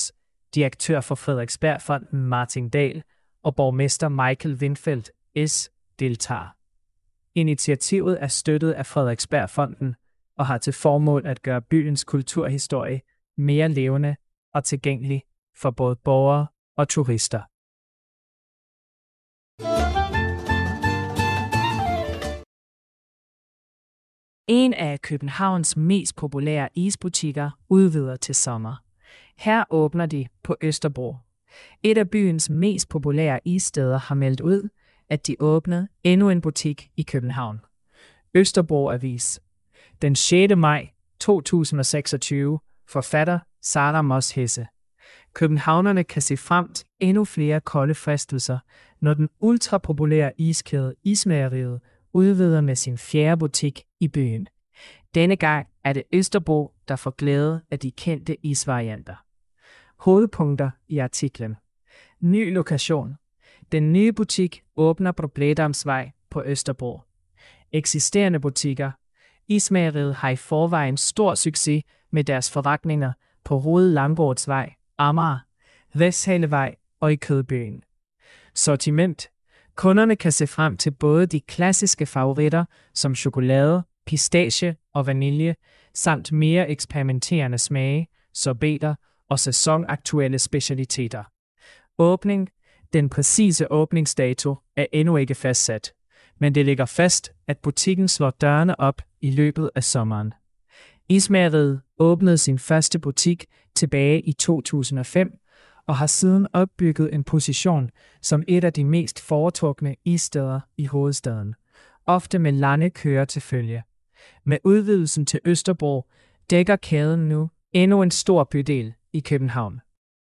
Speaker 2: direktør for Frederiksbergfonden Martin Dahl og borgmester Michael Windfeldt S. deltager. Initiativet er støttet af Frederiksbergfonden og har til formål at gøre byens kulturhistorie mere levende og tilgængelig for både borgere og turister. En af Københavns mest populære isbutikker udvider til sommer. Her åbner de på Østerbro. Et af byens mest populære issteder har meldt ud, at de åbnede endnu en butik i København. Østerbro Avis. Den 6. maj 2026. Forfatter Sara Moss Hesse. Københavnerne kan se frem til endnu flere kolde fristelser, når den ultrapopulære iskæde Ismageriet udvider med sin 4. butik i byen. Denne gang er det Østerbro, der får glæde af de kendte isvarianter. Hovedpunkter i artiklen. Ny lokation. Den nye butik åbner på Blædamsvej på Østerbro. Eksisterende butikker. Ismageriet har i forvejen stor succes med deres forretninger på Rode Lamgårdsvej, Amager, Vesthalevej og i Kødbyen. Sortiment. Kunderne kan se frem til både de klassiske favoritter som chokolade, pistache og vanilje, samt mere eksperimenterende smage, sorbeter og sæsonaktuelle specialiteter. Åbning. Den præcise åbningsdato er endnu ikke fastsat, men det ligger fast, at butikken slår dørene op i løbet af sommeren. Ismageriet åbnede sin første butik tilbage i 2005 og har siden opbygget en position som et af de mest foretrukne issteder i hovedstaden, ofte med lange køer til følge. Med udvidelsen til Østerbro dækker kæden nu endnu en stor bydel i København.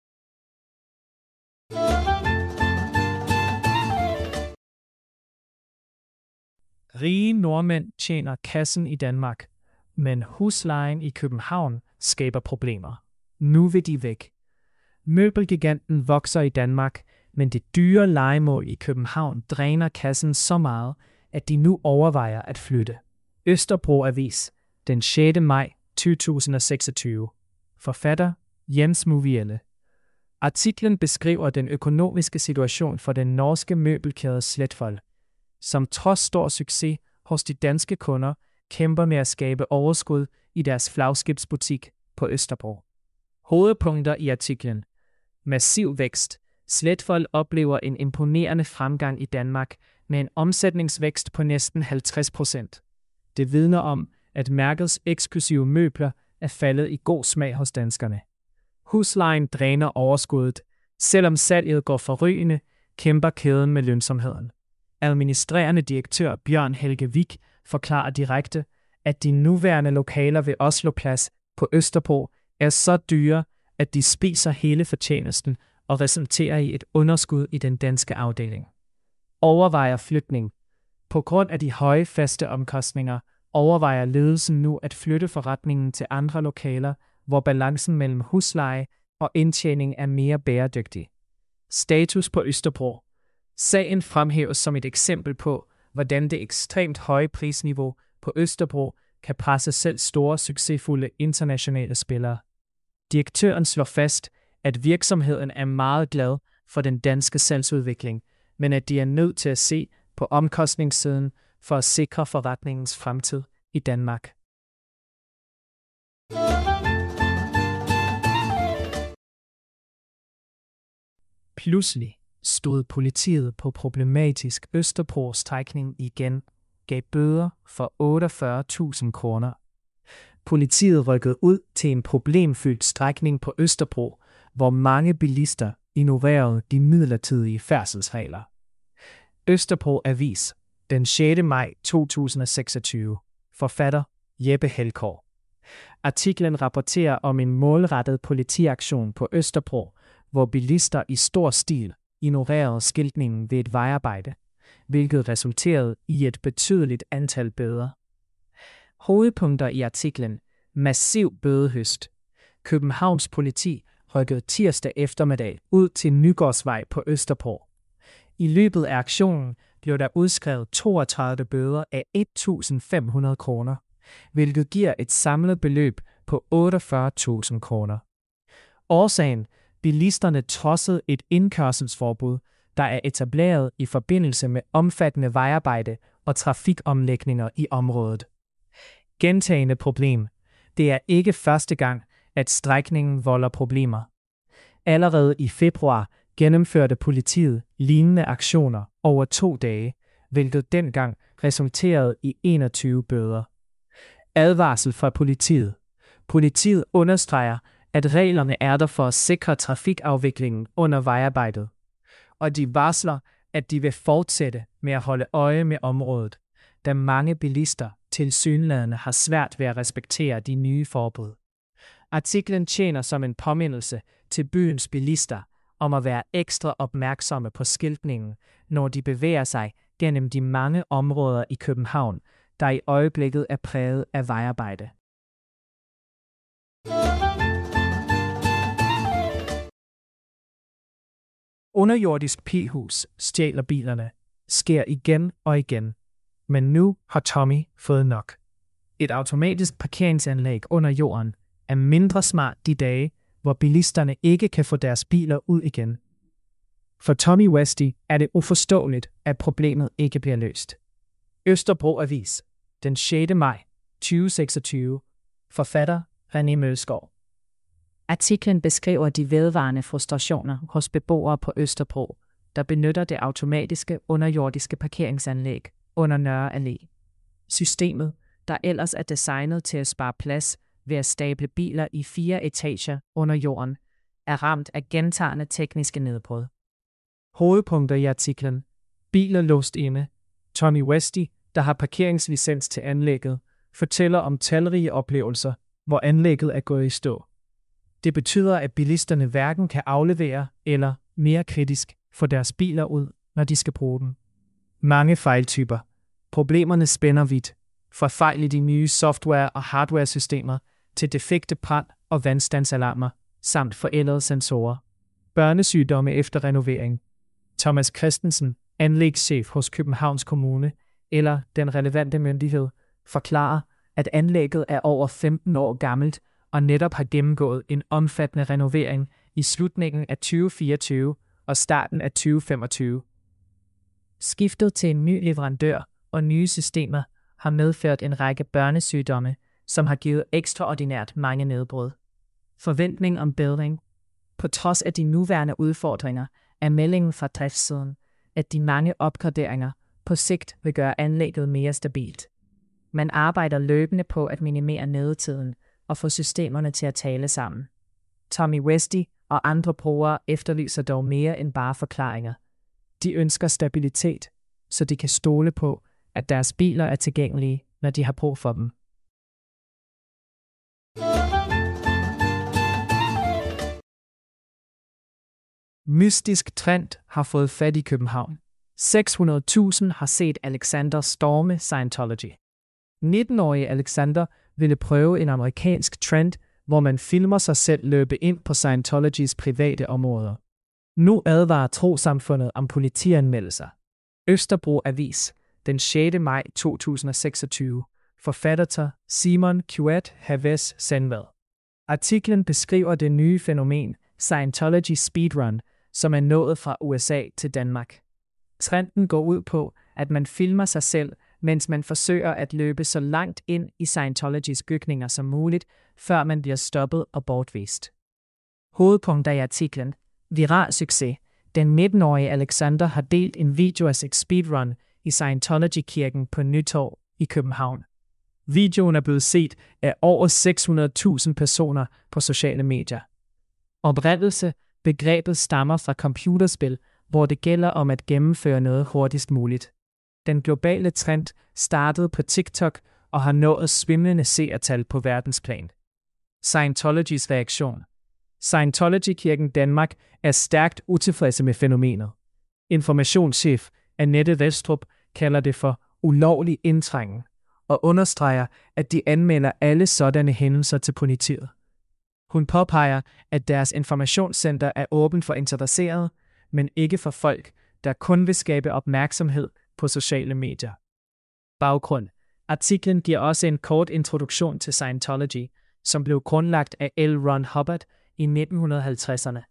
Speaker 2: Rige nordmænd tjener kassen i Danmark, men huslejen i København skaber problemer. Nu vil de væk. Møbelgiganten vokser i Danmark, men det dyre lejemål i København dræner kassen så meget, at de nu overvejer at flytte. Østerbro Avis, den 6. maj 2026. Forfatter Jens Movielle. Artiklen beskriver den økonomiske situation for den norske møbelkæde Sletvold, som trods stor succes hos de danske kunder kæmper med at skabe overskud i deres flagskibsbutik på Østerbro. Hovedpunkter i artiklen. Massiv vækst. Sletvold oplever en imponerende fremgang i Danmark med en omsætningsvækst på næsten 50%. Det vidner om, at mærkets eksklusive møbler er faldet i god smag hos danskerne. Huslejen dræner overskuddet. Selvom salget går forrygende, kæmper kæden med lønsomheden. Administrerende direktør Bjørn Helge Vik forklarer direkte, at de nuværende lokaler ved Oslo Plads på Østerbro er så dyre, at de spiser hele fortjenesten og resulterer i et underskud i den danske afdeling. Overvejer flytning. På grund af de høje faste omkostninger overvejer ledelsen nu at flytte forretningen til andre lokaler, hvor balancen mellem husleje og indtjening er mere bæredygtig. Status på Østerbro. Sagen fremhæves som et eksempel på, hvordan det ekstremt høje prisniveau på Østerbro kan presse selv store succesfulde internationale spillere. Direktøren slår fast, at virksomheden er meget glad for den danske salgsudvikling, men at de er nødt til at se på omkostningssiden for at sikre forretningens fremtid i Danmark. Pludselig stod politiet på problematisk Østerbro-strækning igen, gav bøder for 48.000 kroner. Politiet rykkede ud til en problemfyldt strækning på Østerbro, hvor mange bilister ignorerede de midlertidige færdselsregler. Østerbro Avis, den 6. maj 2026. Forfatter Jeppe Helkår. Artiklen rapporterer om en målrettet politiaktion på Østerbro, hvor bilister i stor stil ignorerede skiltningen ved et vejarbejde, hvilket resulterede i et betydeligt antal bøder. Hovedpunkter i artiklen. Massiv bødehøst. Københavns politi rykkede tirsdag eftermiddag ud til Nygårdsvej på Østerbro. I løbet af aktionen blev der udskrevet 32 bøder af 1.500 kroner, hvilket giver et samlet beløb på 48.000 kroner. Årsagen, bilisterne trodsede et indkørselsforbud, der er etableret i forbindelse med omfattende vejarbejde og trafikomlægninger i området. Gentagende problem. Det er ikke første gang, at strækningen volder problemer. Allerede i februar gennemførte politiet lignende aktioner over 2 dage, hvilket dengang resulterede i 21 bøder. Advarsel fra politiet. Politiet understreger, at reglerne er der for at sikre trafikafviklingen under vejarbejdet, og de varsler, at de vil fortsætte med at holde øje med området, da mange bilister tilsyneladende har svært ved at respektere de nye forbud. Artiklen tjener som en påmindelse til byens bilister om at være ekstra opmærksomme på skiltningen, når de bevæger sig gennem de mange områder i København, der i øjeblikket er præget af vejarbejde. Underjordisk p-hus stjæler bilerne. Sker igen og igen. Men nu har Tommy fået nok. Et automatisk parkeringsanlæg under jorden er mindre smart de dage, hvor bilisterne ikke kan få deres biler ud igen. For Tommy Westy er det uforståeligt, at problemet ikke bliver løst. Østerbro Avis, den 6. maj 2026. Forfatter René Mølskov.
Speaker 3: Artiklen beskriver de vedvarende frustrationer hos beboere på Østerbro, der benytter det automatiske underjordiske parkeringsanlæg under Nørre Allé. Systemet, der ellers er designet til at spare plads ved at stable biler i 4 etager under jorden, er ramt af gentagne tekniske nedbrud.
Speaker 2: Hovedpunkter i artiklen. Biler låst inde. Tommy Westy, der har parkeringslicens til anlægget, fortæller om talrige oplevelser, hvor anlægget er gået i stå. Det betyder, at bilisterne hverken kan aflevere eller, mere kritisk, få deres biler ud, når de skal bruge den. Mange fejltyper. Problemerne spænder vidt, fra fejl i de nye software- og hardware-systemer til defekte brand- og vandstandsalarmer, samt forældede sensorer. Børnesygdomme efter renovering. Thomas Christensen, anlægschef hos Københavns Kommune, eller den relevante myndighed, forklarer, at anlægget er over 15 år gammelt og netop har gennemgået en omfattende renovering i slutningen af 2024 og starten af 2025.
Speaker 3: Skiftet til en ny leverandør og nye systemer har medført en række børnesygdomme, som har givet ekstraordinært mange nedbrud. Forventning om bedring. På trods af de nuværende udfordringer er meldingen fra driftssiden, at de mange opgraderinger på sigt vil gøre anlægget mere stabilt. Man arbejder løbende på at minimere nedetiden og få systemerne til at tale sammen. Tommy Westy og andre brugere efterlyser dog mere end bare forklaringer. De ønsker stabilitet, så de kan stole på, at deres biler er tilgængelige, når de har brug for dem. Mystisk trend har fået fat i København. 600.000 har set Alexander storme Scientology. 19-årige Alexander ville prøve en amerikansk trend, hvor man filmer sig selv løbe ind på Scientologys private områder. Nu advarer trossamfundet om politianmeldelser. Østerbro Avis, den 6. maj 2026. Forfatter Simon Kuat Haves Sandvad. Artiklen beskriver det nye fænomen Scientology Speedrun, som er nået fra USA til Danmark. Trenden går ud på, at man filmer sig selv, mens man forsøger at løbe så langt ind i Scientologys bygninger som muligt, før man bliver stoppet og bortvist. Hovedpunkter i artiklen. Viral succes. Den 19-årige Alexander har delt en video af sit speedrun i Scientology-kirken på Nytorv i København. Videoen er blevet set af over 600.000 personer på sociale medier. Oprindelse. Begrebet stammer fra computerspil, hvor det gælder om at gennemføre noget hurtigst muligt. Den globale trend startede på TikTok og har nået svimlende seertal på verdensplan. Scientologys reaktion. Scientology-kirken Danmark er stærkt utilfredse med fænomenet. Informationschef Annette Vestrup kalder det for ulovlig indtrængen og understreger, at de anmelder alle sådanne hændelser til politiet. Hun påpeger, at deres informationscenter er åben for interesserede, men ikke for folk, der kun vil skabe opmærksomhed på sociale medier. Baggrund. Artiklen giver også en kort introduktion til Scientology, som blev grundlagt af L. Ron Hubbard i 1950'erne,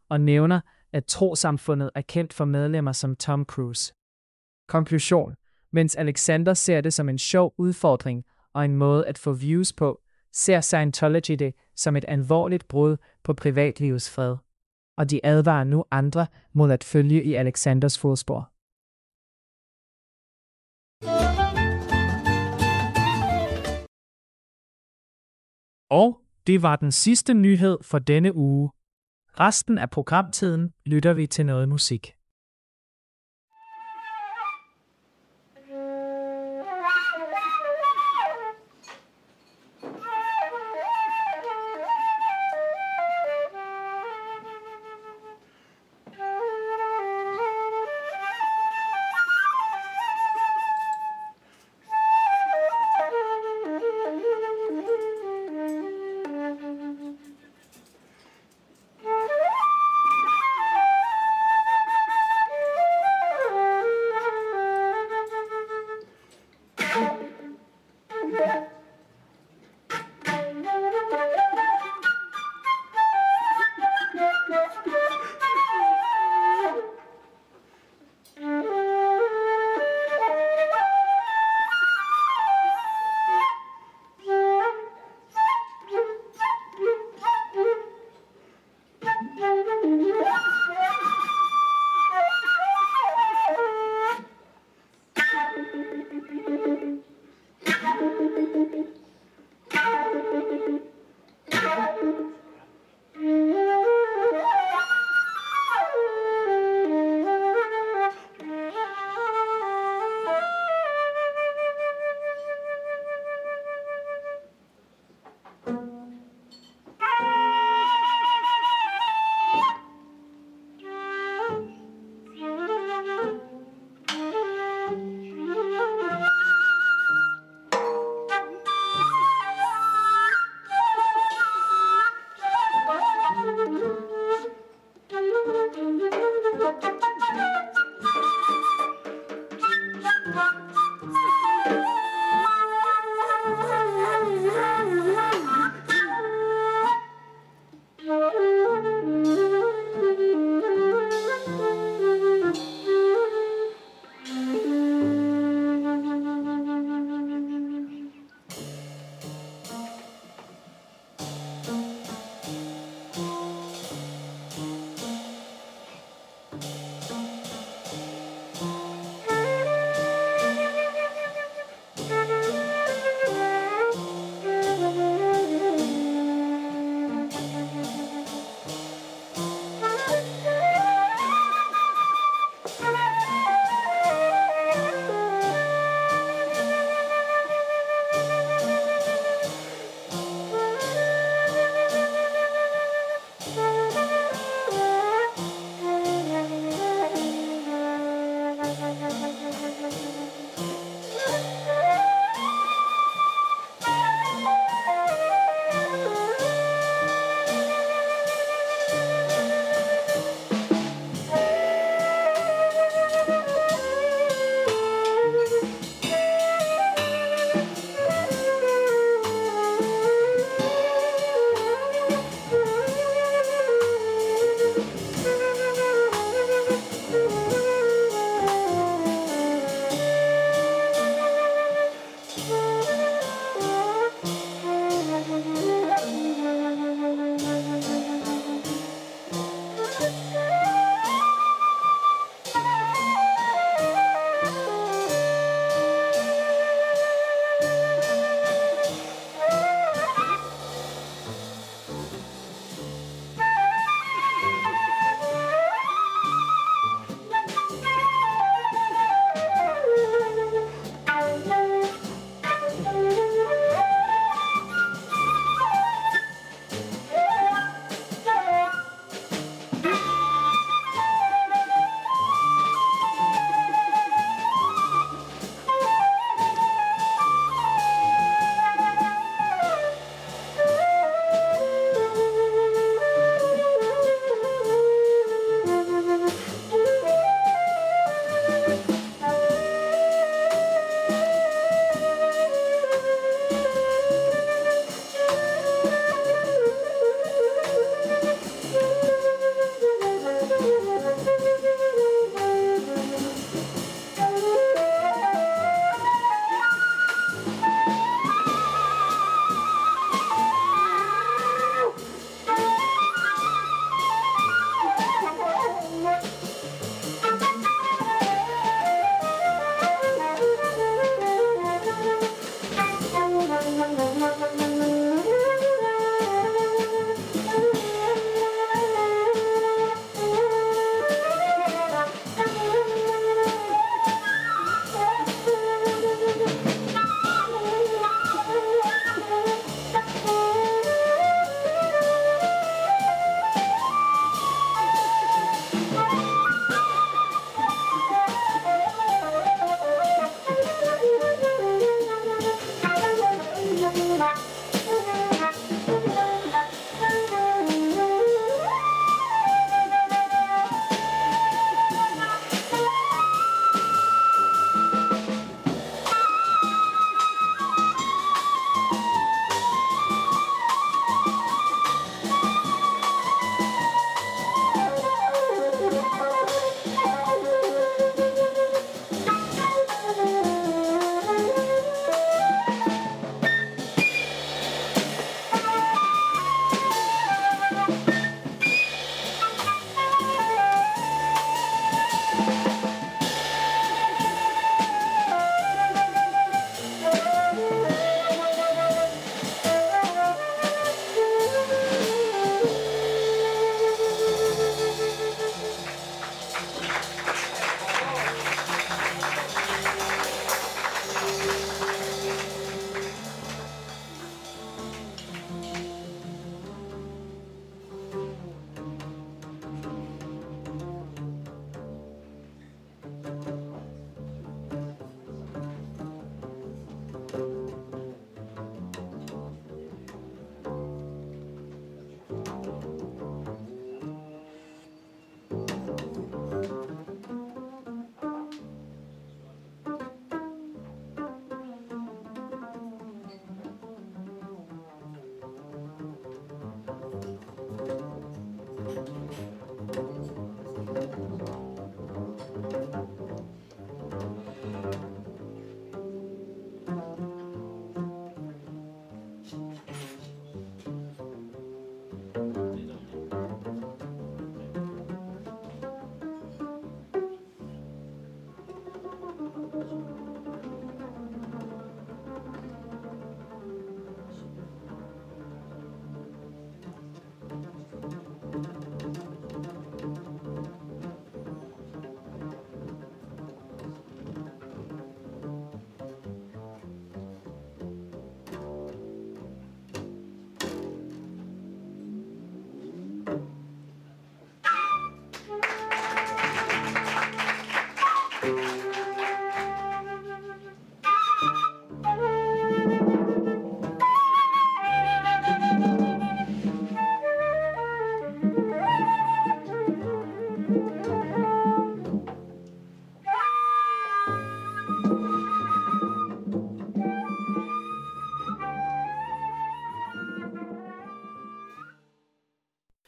Speaker 3: og nævner, at trosamfundet er kendt for medlemmer som Tom Cruise. Konklusion. Mens Alexander ser det som en sjov udfordring og en måde at få views på, ser Scientology det som et alvorligt brud på privatlivets fred. Og de advarer nu andre mod at følge i Alexanders fodspor. Og det var den sidste nyhed for denne uge. Resten af programtiden lytter vi til noget musik.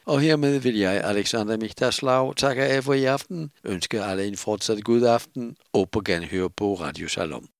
Speaker 1: Og hermed vil jeg, Alexander Michterslav, takke af for i aften, ønske alle en fortsat god aften og på genhør på Radio Shalom.